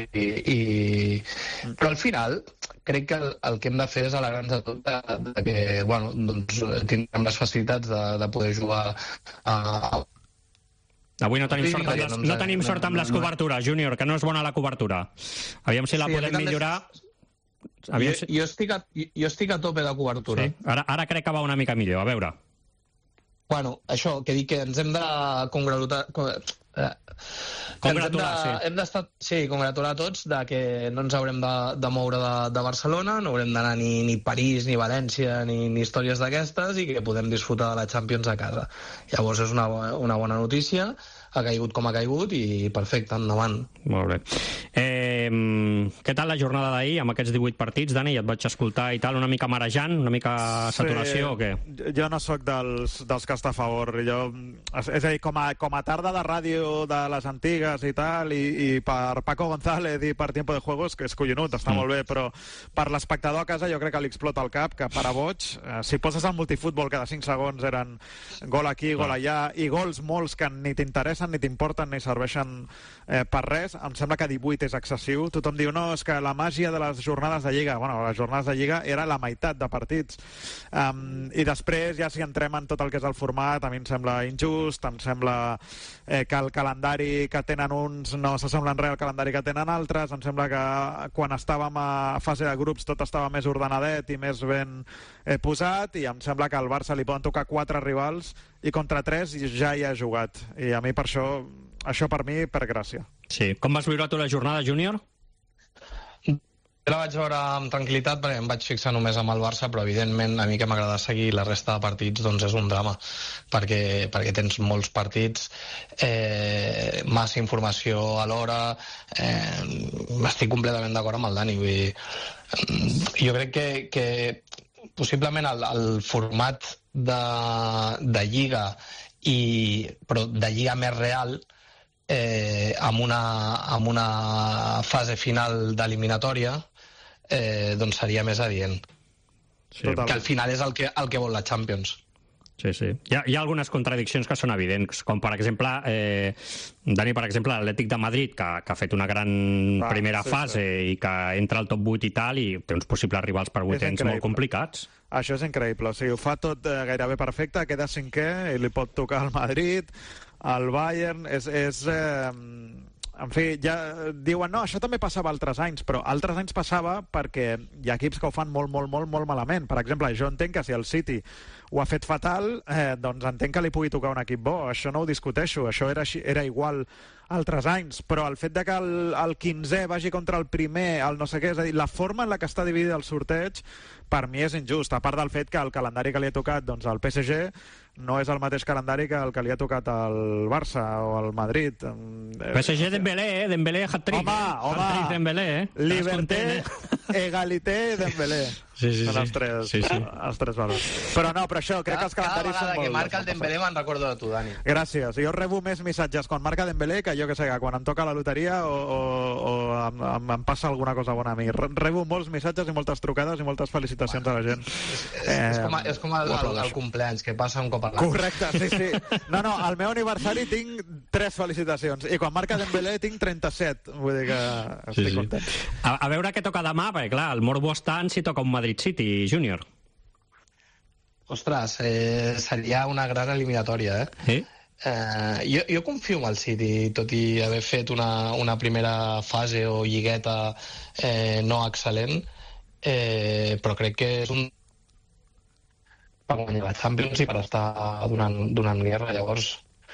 al final crec que el que hem de fer és alegrar-nos de tot que tindrem les facilitats de poder jugar a... Avui no tenim sort amb les cobertures, Júnior, que no és bona la cobertura. Aviam si la podem millorar. Jo estic a tope de cobertura. Ara crec que va una mica millor, a veure. Això, que dic que ens hem de congratular... Congratular a tots de que no ens haurem de moure de Barcelona, no haurem d'anar ni París, ni València, ni històries d'aquestes, i que podem disfrutar de la Champions a casa. Llavors és una bona notícia, ha caigut com ha caigut i perfecte, endavant. Molt bé. Què tal la jornada d'ahir amb aquests 18 partits, Dani? Et vaig escoltar i tal, una mica marejant, una mica saturació o què? Jo no sóc dels que està a favor. És a dir, com a tarda de ràdio de les antigues i tal, i per Paco González i per Tiempo de Juegos, que és collonut, està molt bé, però per l'espectador a casa jo crec que li explota el cap, que para boig. Si poses el multifútbol, cada 5 segons eren gol aquí, gol allà, i gols molts que ni t'interessen, ni t'importen, ni serveixen per res. Em sembla que 18 és excessiu. Tothom diu, no, és que la màgia de les jornades de Lliga, bueno, les jornades de Lliga era la meitat de partits. I després, ja si entrem en tot el que és el format, a mi em sembla injust, em sembla que el calendari que tenen uns no s'assembla en res al calendari que tenen altres, em sembla que quan estàvem a fase de grups tot estava més ordenadet i més ben posat, i em sembla que al Barça li poden tocar 4 rivals i contra 3 ja hi ha jugat. I a mi per això per mi, per gràcia. Sí. Com vas viure tu la jornada, Júnior? Jo la vaig veure amb tranquil·litat perquè em vaig fixar només amb el Barça, però evidentment a mi que m'agrada seguir la resta de partits doncs és un drama, perquè tens molts partits, massa informació a l'hora, estic completament d'acord amb el Dani. Vull dir, jo crec que possiblement el format de Lliga, però de Lliga més real, amb una fase final d'eliminatòria, doncs seria més adient. Sí. Que al final és el que vol la Champions. Sí, sí. Hi ha algunes contradiccions que són evidents, com per exemple, Dani, per exemple, l'Atlètic de Madrid, que ha fet una gran primera fase i que entra al top 8 i tal, i té uns possibles rivals per vuitens molt complicats. Això és increïble. O sigui, ho fa tot gairebé perfecte, queda 5è i li pot tocar al Madrid, al Bayern. En fi, ja diuen, no, això també passava altres anys, però altres anys passava perquè hi ha equips que ho fan molt malament. Per exemple, jo entenc que si el City ho ha fet fatal, doncs entenc que li pugui tocar un equip bo. Això no ho discuteixo, això era igual altres anys, però el fet de que el 15è vagi contra el primer, el no sé què, és a dir, la forma en la que està dividit el sorteig, per mi és injust, a part del fet que el calendari que li ha tocat doncs, al PSG no és el mateix calendari que el que li ha tocat al Barça o al Madrid. PSG Dembélé, Dembélé hat-trick. Home, hat-trick Dembélé, Liberté, Egalité, Dembélé. Sí. Són els tres valors. Però això, crec que els calendaris són molt... Cada vegada que marca el Dembélé me'n recordo de tu, Dani. Gràcies. Jo rebo més missatges quan marca Dembélé que jo que sé, quan em toca la loteria o em passa alguna cosa bona a mi. Rebo molts missatges i moltes trucades i moltes felicitacions a la gent. És com el compleanys, que passa un cop a l'any. Correcte, sí. No, al meu aniversari tinc 3 felicitacions i quan marca Dembélé tinc 37. Vull dir que estic content. A veure què toca demà, perquè clar, el morbo està en si toca un Madrid City, Júnior. Ostres, seria una gran eliminatòria, Sí? Jo confio en el City, tot i haver fet una primera fase o lligueta no excel·lent, però crec que és un per guanyar la Champions i per estar donant guerra. Llavors,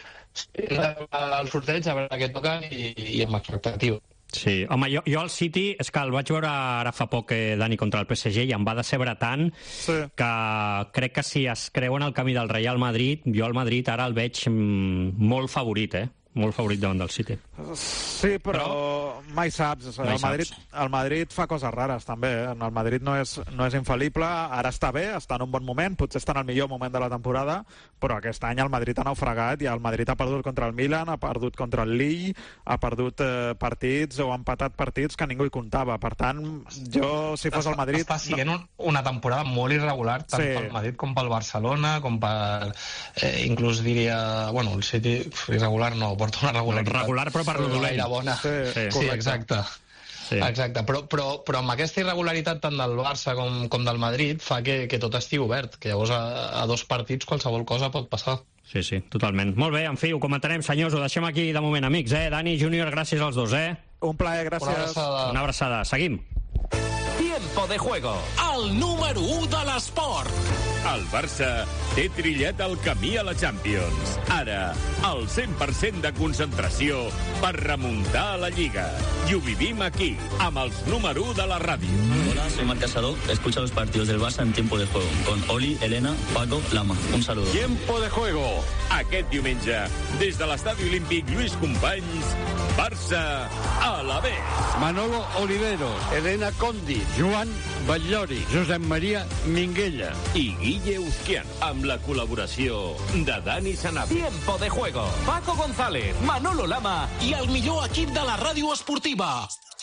el sorteig, a veure què toca i amb expectativa. Sí, home, jo al City és que el vaig veure ara fa poc, Dani, contra el PSG, i em va decebre tant que crec que si es creu en el camí del Real Madrid, jo al Madrid ara el veig molt favorit, molt favorit davant del City. Sí, però mai saps. El Madrid fa coses rares, també. El Madrid no és infal·lible. Ara està bé, està en un bon moment, potser està en el millor moment de la temporada, però aquest any el Madrid ha naufragat i el Madrid ha perdut contra el Milan, ha perdut contra el Lille, ha perdut partits o ha empatat partits que ningú hi comptava. Per tant, jo, si fos el Madrid... Està sent una temporada molt irregular, tant pel Madrid com pel Barcelona, com per... inclús diria... Bueno, el City irregular no, porta una regularitat. Regular, però per lo dolent. Bona. Sí, exacte. Sí. Exacte, però amb aquesta irregularitat tant del Barça com del Madrid fa que tot estigui obert, que llavors a 2 partits qualsevol cosa pot passar. Sí, totalment. Molt bé, en fi, ho comentarem, senyors, ho deixem aquí de moment, amics, Dani, Júnior, gràcies als dos, Un plaer, gràcies. Una abraçada. Seguim. Tiempo de juego. El número 1 de l'esport. El Barça té trillat el camí a la Champions. Ara, el 100% de concentració per remuntar a la Lliga. I ho vivim aquí, amb els número 1 de la ràdio. Hola, soy Marc Casado. Escucha los partidos del Barça en Tiempo de Juego. Con Oli, Elena, Paco, Lama. Un saludo. Tiempo de juego. Aquest diumenge, des de l'Estadi Olímpic Lluís Companys, Barça a la B. Manolo Oliveros, Elena Condi, Joan Batllori, Josep Maria Minguella i Guille Uzquian, amb la col·laboració de Dani Sanabria. Tiempo de juego. Paco González, Manolo Lama i el millor equip de la ràdio esportiva.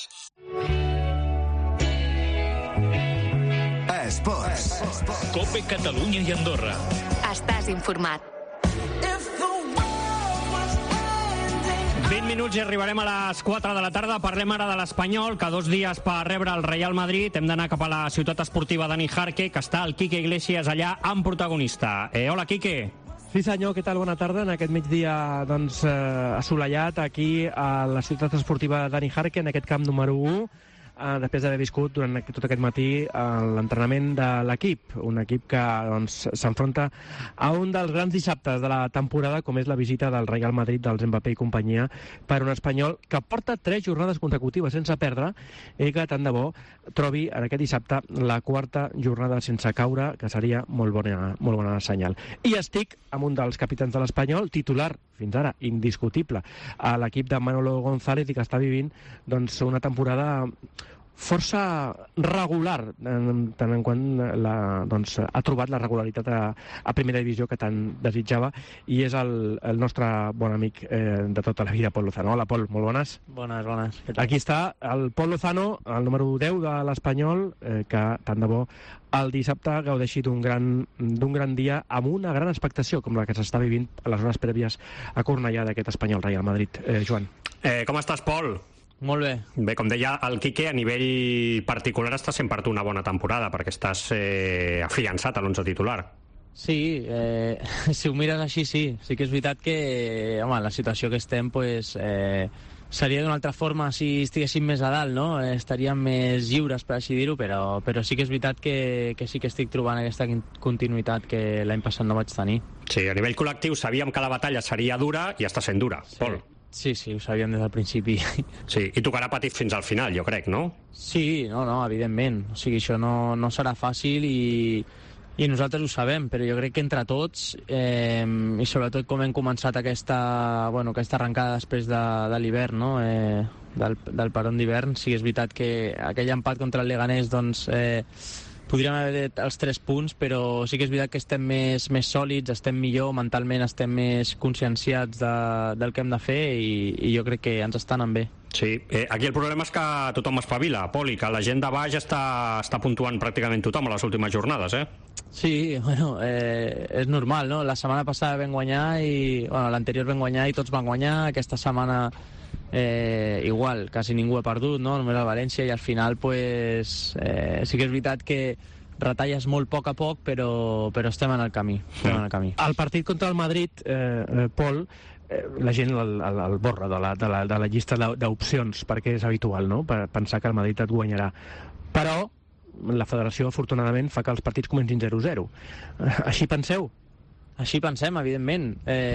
Esports. Cope Catalunya i Andorra. Estàs informat. 20 minuts i arribarem a les 4 de la tarda. Parlem ara de l'Espanyol, que 2 dies per rebre el Real Madrid. Hem d'anar cap a la ciutat esportiva Dani Jarque, que està el Quique Iglesias allà amb protagonista. Hola, Quique. Sí senyor, què tal? Bona tarda. En aquest migdia assolellat aquí a la ciutat esportiva Dani Jarque, en aquest camp número 1, després d'haver viscut durant tot aquest matí l'entrenament de l'equip, un equip que s'enfronta a un dels grans dissabtes de la temporada, com és la visita del Real Madrid, dels Mbappé i companyia, per un Espanyol que porta 3 jornades consecutives sense perdre i que tant de bo trobi en aquest dissabte la 4ª jornada sense caure, que seria molt bona senyal. I estic amb un dels capitans de l'Espanyol, titular fins ara indiscutible a l'equip de Manolo González, i que està vivint una temporada força regular, tant en quant ha trobat la regularitat a primera divisió que tant desitjava, i és el nostre bon amic de tota la vida, Pol Lozano. Hola, Pol, molt bones. Bones. Aquí està el Pol Lozano, el número 10 de l'Espanyol, que tant de bo el dissabte gaudeixi d'un gran dia amb una gran expectació com la que s'està vivint a les hores prèvies a Cornellà d'aquest Espanyol Real Madrid. Joan. Com estàs, Pol? Molt bé. Bé, com deia el Quique, a nivell particular està sent per tu una bona temporada, perquè estàs afiançat a l'11 titular. Sí, si ho mires així, sí. Sí que és veritat que, home, la situació que estem, seria d'una altra forma si estiguéssim més a dalt, no? Estaríem més lliures, per així dir-ho, però sí que és veritat que sí que estic trobant aquesta continuïtat que l'any passat no vaig tenir. Sí, a nivell col·lectiu sabíem que la batalla seria dura i està sent dura, Pol. Sí, ho sabíem des del principi. Sí, i tocarà patir fins al final, jo crec, no? Sí, no, evidentment. O sigui, això no serà fàcil i nosaltres ho sabem, però jo crec que entre tots, i sobretot com hem començat aquesta arrencada després de l'hivern, no? Del peron d'hivern, sí que és veritat que aquell empat contra el Leganés, podríem haver els 3 punts, però sí que és veritat que estem més sòlids, estem millor, mentalment estem més conscienciats del que hem de fer i jo crec que ens està anant bé. Sí, aquí el problema és que tothom espavila, Pol, i que la gent de baix està puntuant pràcticament tothom a les últimes jornades, Sí, bueno, és normal, no? La setmana passada vam guanyar l'anterior vam guanyar i tots van guanyar, aquesta setmana igual, quasi ningú ha perdut, no? Només el València, i al final sí que és veritat que retalles molt a poc, però estem en el camí. El partit contra el Madrid, Pol, la gent el borra de la llista d'opcions, perquè és habitual, no? Per pensar que el Madrid et guanyarà. Però la federació, afortunadament, fa que els partits comencin 0-0. Així penseu? Així pensem, evidentment.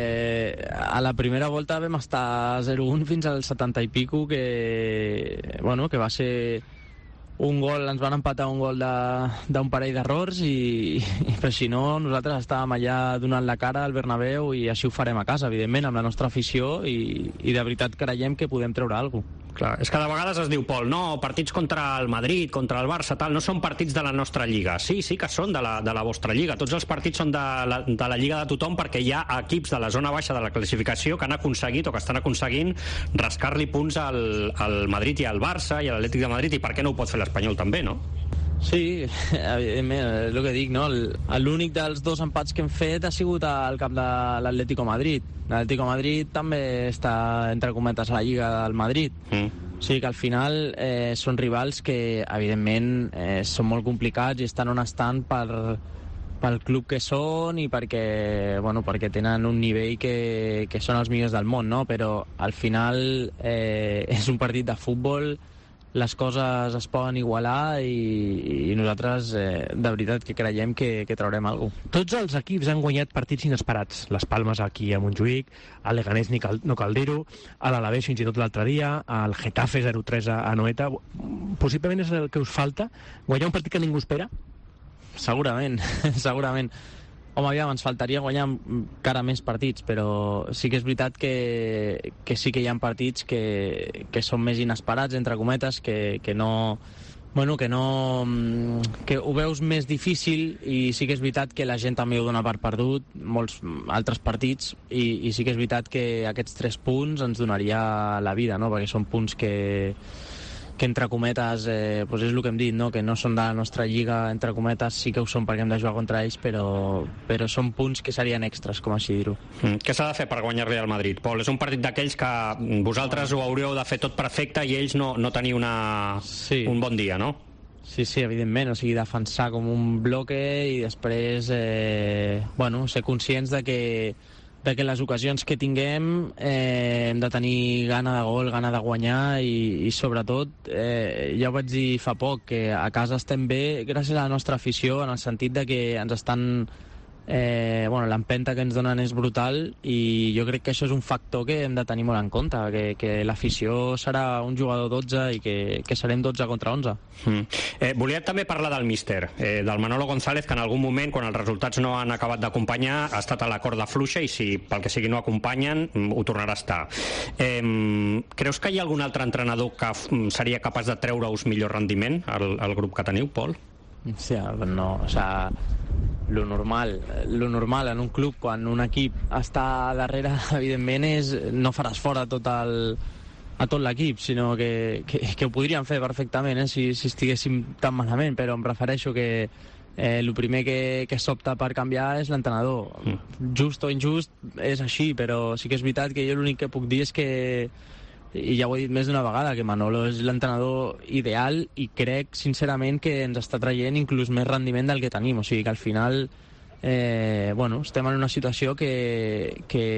A la primera volta vam estar 0-1 fins al 70 i pico, que va ser un gol, ens van empatar un gol d'un parell d'errors, però si no, nosaltres estàvem allà donant la cara al Bernabéu, i així ho farem a casa, evidentment, amb la nostra afició, i de veritat creiem que podem treure alguna cosa. Clar, és que de vegades es diu, Pol, no, partits contra el Madrid, contra el Barça, tal, no són partits de la nostra lliga. Sí que són de la vostra lliga. Tots els partits són de la lliga de tothom, perquè hi ha equips de la zona baixa de la classificació que han aconseguit o que estan aconseguint rascar-li punts al Madrid i al Barça i a l'Atlètic de Madrid, i per què no ho pot fer l'Espanyol també, no? Sí, evidentment, és el que dic, no? L'únic dels 2 empats que hem fet ha sigut al camp de l'Atlético Madrid. L'Atlético Madrid també està, entre cometes, a la Lliga del Madrid. O sigui que al final són rivals que, evidentment, són molt complicats i estan on estan pel club que són i perquè tenen un nivell que són els millors del món, no? Però al final és un partit de futbol les coses es poden igualar i nosaltres de veritat que creiem que traurem alguna cosa. Tots els equips han guanyat partits inesperats. Les Palmes aquí a Montjuïc, el Leganés no cal dir-ho, l'Alavés fins i tot l'altre dia, el Getafe 0-3 a Anoeta. Possiblement és el que us falta? Guanyar un partit que ningú espera? Segurament, segurament. Home, aviam, ens faltaria guanyar encara més partits, però sí que és veritat que sí que hi ha partits que són més inesperats, entre cometes, que ho veus més difícil, i sí que és veritat que la gent també ho dona per perdut, molts altres partits, i sí que és veritat que aquests 3 punts ens donaria la vida, no? Perquè són punts que entre cometes, doncs és el que hem dit, no? Que no són de la nostra lliga, entre cometes sí que ho són perquè hem de jugar contra ells, però són punts que serien extras, com així dir-ho. Què s'ha de fer per guanyar-li al Madrid, Pol? És un partit d'aquells que vosaltres ho hauríeu de fer tot perfecte i ells no tenir un bon dia, no? Sí, evidentment, o sigui, defensar com un bloque i després ser conscients de que les ocasions que tinguem hem de tenir gana de gol, gana de guanyar i sobretot, ja ho vaig dir fa poc, que a casa estem bé gràcies a la nostra afició, en el sentit de que ens estan... l'empenta que ens donen és brutal i jo crec que això és un factor que hem de tenir molt en compte, que l'afició serà un jugador 12 i que serem 12 contra 11. Volia també parlar del míster, del Manolo González, que en algun moment, quan els resultats no han acabat d'acompanyar, ha estat a la corda fluixa i si pel que sigui no acompanyen, ho tornarà a estar. Creus que hi ha algun altre entrenador que seria capaç de treure-us millor rendiment al grup que teniu, Pol? Sí, no, o sigui... Lo normal en un club, quan un equip està darrere, evidentment, és no faràs fora a tot l'equip, sinó que ho podríem fer perfectament, si estiguéssim tan malament, però em refereixo que el primer que s'opta per canviar és l'entrenador. Just o injust és així, però sí que és veritat que jo l'únic que puc dir és que, i ja ho he dit més d'una vegada, que Manolo és l'entrenador ideal i crec sincerament que ens està traient inclús més rendiment del que tenim, o sigui que al final estem en una situació que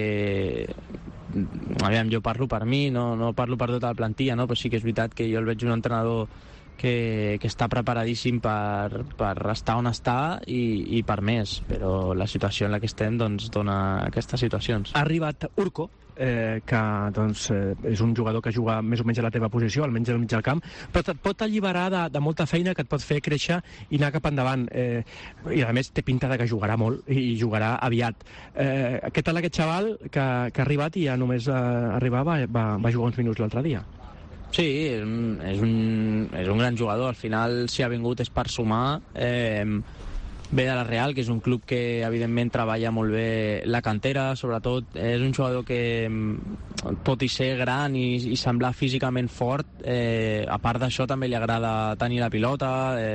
aviam, jo parlo per mi, no parlo per tota la plantilla, no? Però sí que és veritat que jo el veig un entrenador que està preparadíssim per estar on està i per més, però la situació en la que estem doncs dona aquestes situacions. Ha arribat Urco, que doncs, és un jugador que juga més o menys a la teva posició, almenys al mig del camp, però et pot alliberar de molta feina que et pot fer créixer i anar cap endavant, i a més té pinta de que jugarà molt i jugarà aviat. Què tal aquest xaval que ha arribat i ja només arribar va jugar uns minuts l'altre dia? Sí, és un gran jugador, al final si ha vingut és per sumar, ve de la Real, que és un club que evidentment treballa molt bé la cantera, sobretot és un jugador que, tot i ser gran i semblar físicament fort, a part d'això també li agrada tenir la pilota,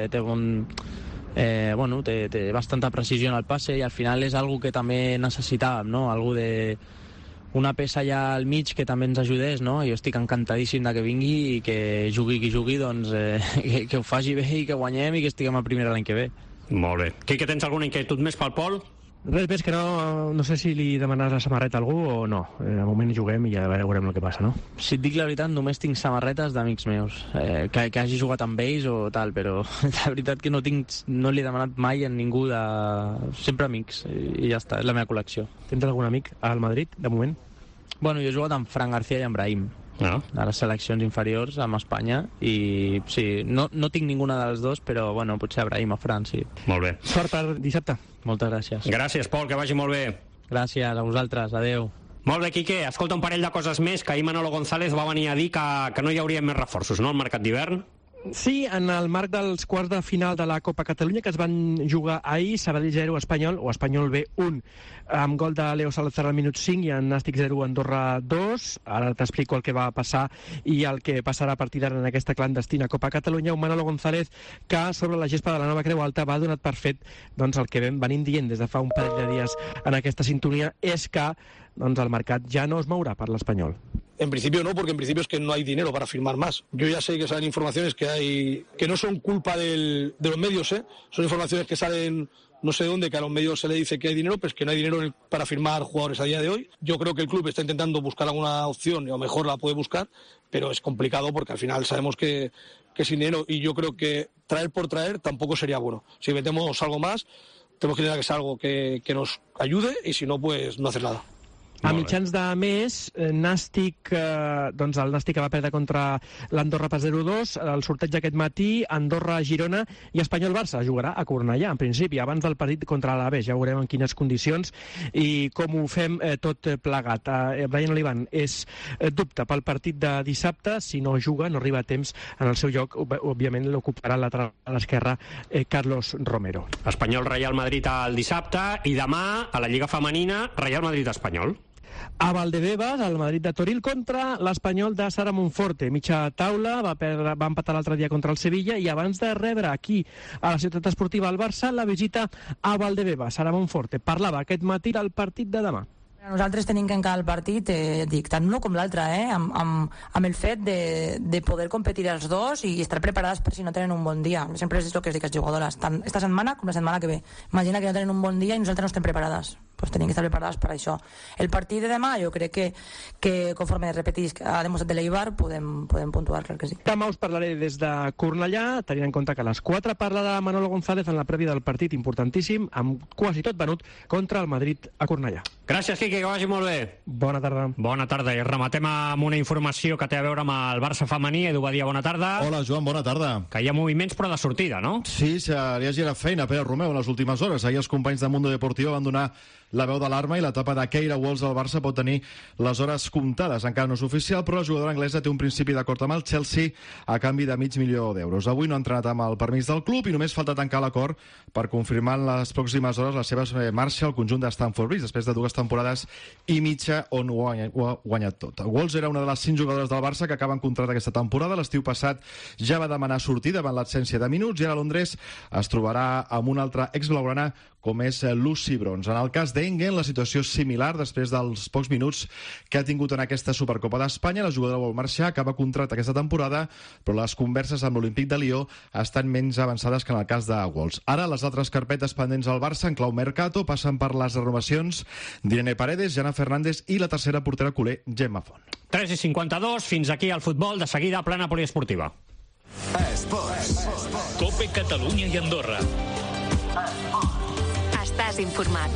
té bastanta precisió en el passe i al final és algo que també necessitàvem, no? Algo de una peça allà al mig que també ens ajudés, no? Jo estic encantadíssim de que vingui i que jugui qui jugui, doncs que ho faci bé i que guanyem i que estiguem a primera l'any que ve. Molt bé. Quique, tens alguna inquietud més pel Pol? Res més que no sé si li demanaràs la samarreta a algú o no. De moment juguem i ja veurem el que passa, no? Si et dic la veritat, només tinc samarretes d'amics meus, que hagi jugat amb ells o tal, però la veritat que no li he demanat mai a ningú, sempre amics, i ja està, és la meva col·lecció. Tens algun amic al Madrid, de moment? Bueno, jo he jugat amb Fran García i amb Brahim, a les seleccions inferiors amb Espanya, i sí, no tinc ninguna dels dos, però bueno, potser Brahim o Fran, sí. Molt bé. Sort per dissabte. Moltes gràcies. Gràcies, Pol, que vagi molt bé. Gràcies a vosaltres, adeu. Molt bé, Quique, escolta un parell de coses més, que ahir Manolo González va venir a dir que no hi hauria més reforços, no?, al mercat d'hivern. Sí, en el marc dels quarts de final de la Copa Catalunya que es van jugar ahir, Sabadell 0, Espanyol B 1, amb gol de Leo Salazar al minut 5 i en Nàstic 0, Andorra 2. Ara t'explico el que va passar i el que passarà a partir d'ara en aquesta clandestina Copa Catalunya. Un Manolo González que sobre la gespa de la nova Creu Alta va donat per fet doncs, el que venim dient des de fa un parell de dies en aquesta sintonia, és que doncs, el mercat ja no es mourà per l'Espanyol. En principio no, porque en principio es que no hay dinero para firmar más. Yo ya sé que salen informaciones que no son culpa de los medios, son informaciones que salen no sé de dónde, que a los medios se le dice que hay dinero, pero es que no hay dinero para firmar jugadores a día de hoy. Yo creo que el club está intentando buscar alguna opción, y a lo mejor la puede buscar, pero es complicado porque al final sabemos que sin dinero, y yo creo que traer por traer tampoco sería bueno. Si metemos algo más, tenemos que tener que ser algo que nos ayude, y si no, pues no hacer nada. A mitjans de mes, Nàstic, doncs el Nàstic va perdre contra l'Andorra per 0-2, el sorteig d'aquest matí, Andorra-Girona i Espanyol-Barça jugarà a Cornellà, en principi, abans del partit contra l'Alavés. Ja veurem en quines condicions i com ho fem tot plegat. Brian Olivan és dubte pel partit de dissabte, si no juga, no arriba a temps en el seu lloc, òbviament l'ocuparà el lateral a l'esquerra Carlos Romero. Espanyol-Real Madrid el dissabte i demà a la Lliga Femenina Real Madrid-Espanyol. A Valdebebas, el Madrid de Toril contra l'Espanyol de Sara Monforte. Mitja taula, va empatar l'altre dia contra el Sevilla, i abans de rebre aquí a la ciutat esportiva al Barça la visita a Valdebebas, Sara Monforte. Parlava aquest matí del partit de demà. Nosaltres tenim que encarar el partit, dic, tant un com l'altre, amb el fet de poder competir els dos i estar preparades per si no tenen un bon dia. Sempre és el que es dic a les jugadores, tant esta setmana com la setmana que ve. Imagina que no tenen un bon dia i nosaltres no estem preparades. Pues tenim que estar preparades per això. El partit de demà, jo crec que conforme repetís ha demostrat de l'Eibar, podem puntuar, clar que sí. Demà us parlaré des de Cornellà, tenint en compte que a les 4 parlarà Manolo González en la prèvia del partit importantíssim, amb quasi tot venut, contra el Madrid a Cornellà. Gràcies, Quique, que vagi molt bé. Bona tarda. Bona tarda, i rematem amb una informació que té a veure amb el Barça femení. Edu Badia, bona tarda. Hola, Joan, bona tarda. Que hi ha moviments, però de sortida, no? Sí, se li ha girat feina a Pere Romeu en les últimes hores. Ahir els companys de Mundo Deportivo van donar la veu d'alarma i l'etapa de Keira Walsh al Barça pot tenir les hores comptades. Encara no és oficial, però la jugadora anglesa té un principi d'acord amb el Chelsea a canvi de $500,000. Avui no ha entrenat amb el permís del club i només falta tancar l'acord per confirmar en les pròximes hores la seva marxa al conjunt de Stamford Bridge, després de 2 temporades i mitja on ho ha guanyat tot. Walsh era una de les 5 jugadores del Barça que acaben contracte aquesta temporada. L'estiu passat ja va demanar sortir davant l'absència de minuts i ara a Londres es trobarà amb una altra exblaugrana com és Lucy Bronze. En el cas d'Engen, la situació és similar. Després dels pocs minuts que ha tingut en aquesta Supercopa d'Espanya, la jugadora vol marxar, acaba contracte aquesta temporada, però les converses amb l'Olímpic de Lió estan menys avançades que en el cas de Walsh. Ara, les altres carpetes pendents al Barça, en clau Mercato, passen per les renovacions d'Irene Paredes, Jana Fernández i la tercera portera culer, Gemma Font. 3:52, fins aquí el futbol. De seguida, plana poliesportiva. Esports. Cope Catalunya i Andorra. Estàs informat.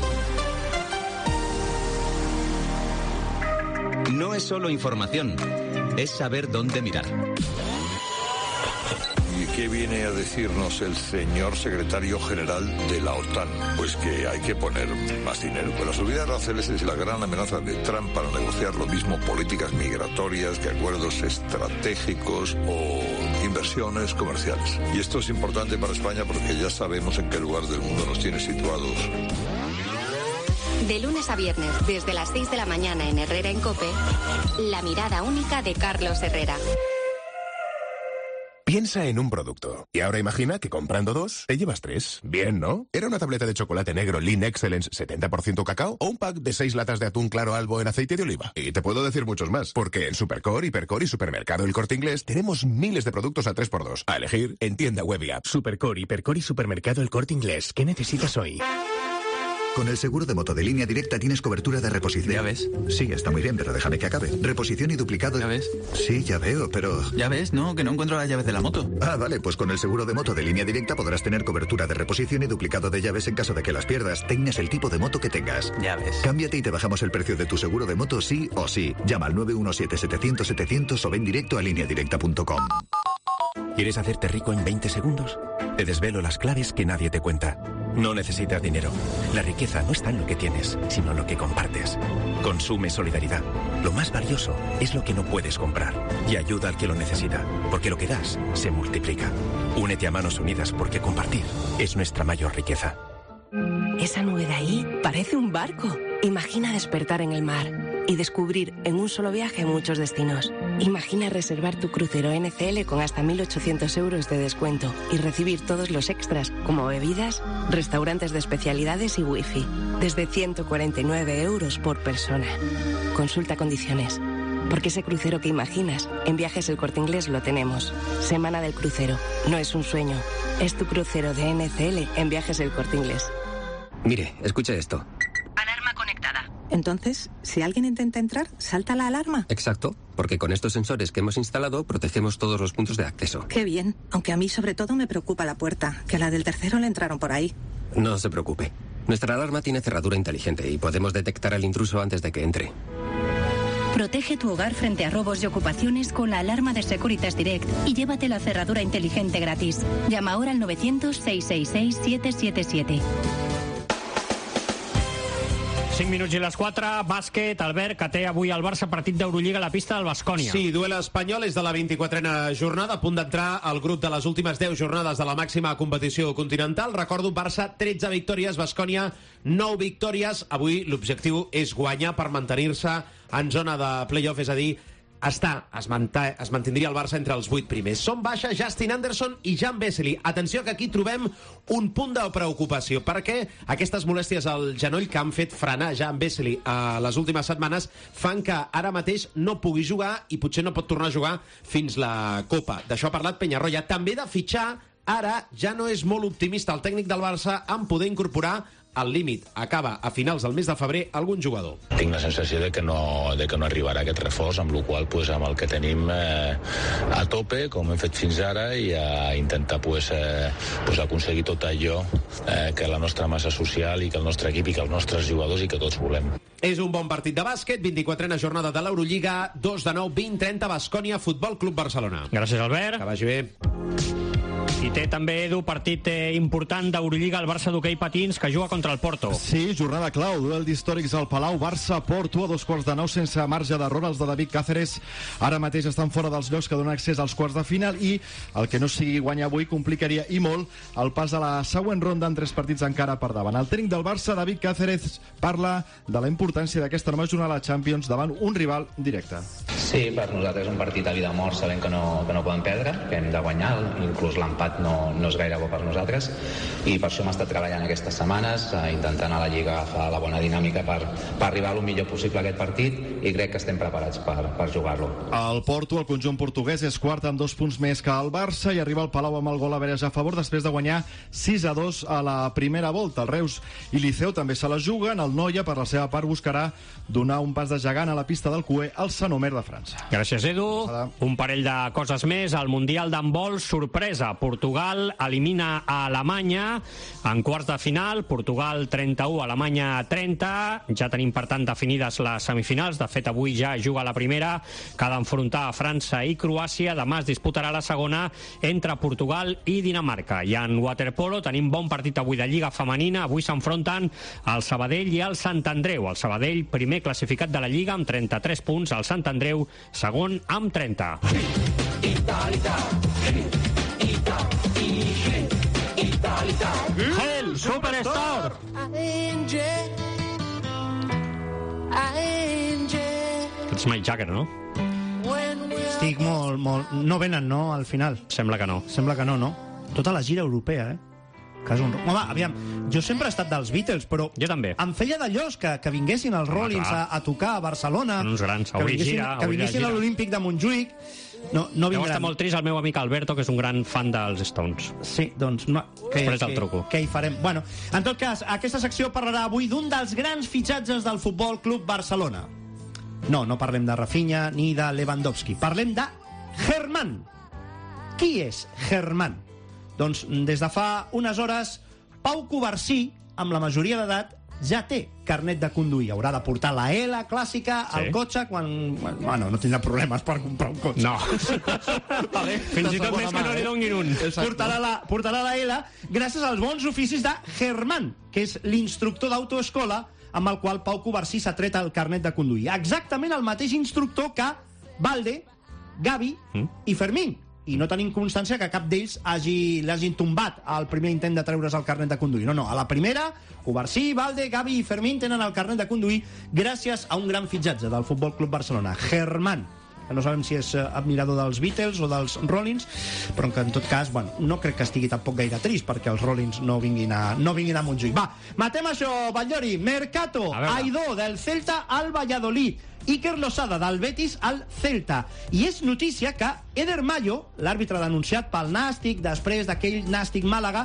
No es solo información, es saber dónde mirar. ¿Y qué viene a decirnos el señor secretario general de la OTAN? Pues que hay que poner más dinero. Pues la subida de aranceles es la gran amenaza de Trump para negociar lo mismo políticas migratorias que acuerdos estratégicos o inversiones comerciales. Y esto es importante para España porque ya sabemos en qué lugar del mundo nos tiene situados. De lunes a viernes, desde las 6 de la mañana en Herrera en COPE, la mirada única de Carlos Herrera. Piensa en un producto. Y ahora imagina que comprando 2, te llevas 3. Bien, ¿no? ¿Era una tableta de chocolate negro Lean Excellence 70% cacao? ¿O un pack de 6 latas de atún claro Albo en aceite de oliva? Y te puedo decir muchos más. Porque en Supercore, Hipercore y Supermercado El Corte Inglés tenemos miles de productos a 3x2. A elegir en tienda web y app. Supercore, Hipercore y Supermercado El Corte Inglés. ¿Qué necesitas hoy? Con el seguro de moto de Línea Directa tienes cobertura de reposición. ¿Ya ves? Sí, está muy bien, pero déjame que acabe. Reposición y duplicado. ¿Ya ves? Sí, ya veo, pero... ¿Ya ves? No, que no encuentro las llaves de la moto. Ah, vale, pues con el seguro de moto de Línea Directa podrás tener cobertura de reposición y duplicado de llaves en caso de que las pierdas, tengas el tipo de moto que tengas. Ya ves. Cámbiate y te bajamos el precio de tu seguro de moto sí o sí. Llama al 917-700-700 o ven directo a lineadirecta.com. ¿Quieres hacerte rico en 20 segundos? Te desvelo las claves que nadie te cuenta. No necesitas dinero. La riqueza no está en lo que tienes, sino en lo que compartes. Consume solidaridad. Lo más valioso es lo que no puedes comprar. Y ayuda al que lo necesita, porque lo que das se multiplica. Únete a Manos Unidas porque compartir es nuestra mayor riqueza. Esa nube de ahí parece un barco. Imagina despertar en el mar y descubrir en un solo viaje muchos destinos. Imagina reservar tu crucero NCL con hasta 1.800 euros de descuento y recibir todos los extras, como bebidas, restaurantes de especialidades y wifi, desde 149 euros por persona. Consulta condiciones. Porque ese crucero que imaginas, en Viajes El Corte Inglés lo tenemos. Semana del crucero. No es un sueño. Es tu crucero de NCL en Viajes El Corte Inglés. Mire, escuche esto. Alarma conectada. Entonces, si alguien intenta entrar, ¿salta la alarma? Exacto, porque con estos sensores que hemos instalado protegemos todos los puntos de acceso. Qué bien, aunque a mí sobre todo me preocupa la puerta, que a la del tercero le entraron por ahí. No se preocupe. Nuestra alarma tiene cerradura inteligente y podemos detectar al intruso antes de que entre. Protege tu hogar frente a robos y ocupaciones con la alarma de Securitas Direct y llévate la cerradura inteligente gratis. Llama ahora al 900-666-777. 5 minuts i les 4, bàsquet, Albert, que té avui el Barça partit d'Eurolliga a la pista del Baskonia. Sí, duel espanyol és de la 24a jornada, a punt d'entrar al grup de les últimes 10 jornades de la màxima competició continental. Recordo, Barça, 13 victòries, Baskonia, 9 victòries. Avui l'objectiu és guanyar per mantenir-se en zona de play-off, és a dir, es mantindria el Barça entre els 8 primers. Són baixes Justin Anderson i Jan Vesely. Atenció, que aquí trobem un punt de preocupació, perquè aquestes molèsties al genoll que han fet frenar Jan Vesely a les últimes setmanes fan que ara mateix no pugui jugar i potser no pot tornar a jugar fins la Copa. D'això ha parlat Peñarroya. També de fitxar, ara ja no és molt optimista el tècnic del Barça en poder incorporar al límit, acaba a finals del mes de febrer, algun jugador. Tinc la sensació de que no arribarà aquest reforç, amb el qual amb el que tenim a tope, com hem fet fins ara, i a intentar aconseguir tot allò que la nostra massa social i que el nostre equip i que els nostres jugadors i que tots volem. És un bon partit de bàsquet, 24a jornada de l'Eurolliga, 2 de 9, 20-30, Baskonia, Futbol Club Barcelona. Gràcies, Albert. Que vagi bé. I té també, Edu, partit important d'Eurolliga, el Barça d'hoquei patins, que juga contra el Porto. Sí, jornada clau, duel d'històrics al Palau, Barça-Porto a 2:15 sense marge d'error. Els de David Cáceres ara mateix estan fora dels llocs que donen accés als quarts de final i el que no sigui guanyar avui complicaria i molt el pas a la següent ronda en 3 partits encara per davant. El tècnic del Barça, David Cáceres, parla de la importància d'aquesta nova jornada a la Champions davant un rival directe. Sí, per nosaltres és un partit a vida o mort, sabem que no podem perdre, que hem de guanyar, inclús l'empat no és gaire bo per nosaltres, i per això hem estat treballant aquestes setmanes, intentant a la Lliga agafar la bona dinàmica per arribar al millor possible a aquest partit, i crec que estem preparats per jugar-lo. El Porto, el conjunt portuguès, és quart amb 2 punts més que el Barça i arriba al Palau amb el gol a Veres a favor després de guanyar 6-2 a la primera volta. El Reus i Liceu també se la juguen. El Noia, per la seva part, buscarà donar un pas de gegant a la pista del Cué al Sant Omer de França. Gràcies, Edu. Un parell de coses més. El Mundial d'handbol, sorpresa. Portugal elimina a Alemanya en quarts de final. Portugal 31, Alemanya 30. Ja tenim, per tant, definides les semifinals. De fet, avui ja juga la primera, que ha d'enfrontar a França i Croàcia. Demà es disputarà la segona entre Portugal i Dinamarca. I en waterpolo tenim bon partit avui de Lliga Femenina. Avui s'enfronten el Sabadell i el Sant Andreu. El Sabadell, primer classificat de la Lliga amb 33 punts. El Sant Andreu, segon amb 30. Hell, Superstore! Ets Mike Jagger, no? Estic molt... No venen, no, al final? Sembla que no. Sembla que no, no? Tota la gira europea, Home, aviam, jo sempre he estat dels Beatles, però... Jo també. Em feia d'allòs que vinguessin els Rollins a tocar a Barcelona. Són uns grans, avui gira. Que vinguessin a l'Olímpic de Montjuïc. No vindran. Està molt trist el meu amic Alberto, que és un gran fan dels Stones. Sí, doncs... Després el truco. Què hi farem? Bueno, en tot cas, aquesta secció parlarà avui d'un dels grans fitxatges del Futbol Club Barcelona. No parlem de Rafinha ni de Lewandowski. Parlem de Germán. Qui és Germán? Doncs des de fa unes hores, Pau Covarsí, amb la majoria d'edat, ja té carnet de conduir. Haurà de portar la L clàssica al cotxe quan... Bueno, no tindrà problemes per comprar un cotxe. No. Vale. Fins i tot més que no li donin un. Portarà la L gràcies als bons oficis de Germán, que és l'instructor d'autoescola amb el qual Pau Covarsí s'ha tret el carnet de conduir. Exactament el mateix instructor que Valde, Gavi i Fermín. I no tenim constància que cap d'ells l'hagin tombat al primer intent de treure's el carnet de conduir. No, a la primera, Covarsí, Valde, Gavi i Fermín tenen el carnet de conduir gràcies a un gran fitxatge del Futbol Club Barcelona, Germán, que no sabem si és admirador dels Beatles o dels Rollins, però que en tot cas, no crec que estigui tampoc gaire trist perquè els Rollins no vinguin a Montjuïc. Va, matem això, Batllori. Mercato, Aidó, del Celta al Valladolid. Iker Losada, del Betis al Celta. I és notícia que Eder Mayo, l'àrbitre denunciat pel Nàstic després d'aquell Nàstic Màlaga,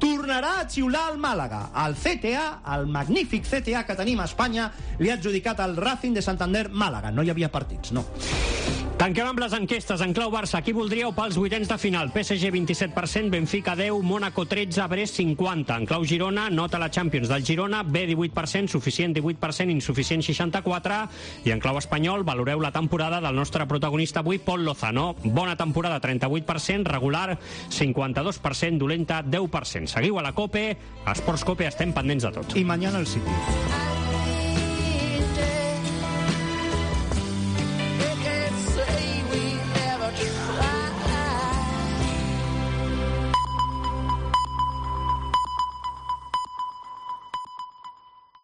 tornarà a xiular el Màlaga. El CTA, el magnífic CTA que tenim a Espanya, li ha adjudicat al Racing de Santander Màlaga. No hi havia partits, no. Tanquem amb les enquestes. En clau Barça, qui voldríeu pels vuitens de final? PSG 27%, Benfica 10%, Mónaco 13%, Brest 50%. En clau Girona, nota la Champions del Girona, B 18%, suficient 18%, insuficient 64%. I en clau espanyol, valoreu la temporada del nostre protagonista avui, Pol Lozano. Bona temporada, 38%, regular 52%, dolenta 10%. Seguiu a la COPE, a Esports COPE estem pendents de tot. I mañana el City.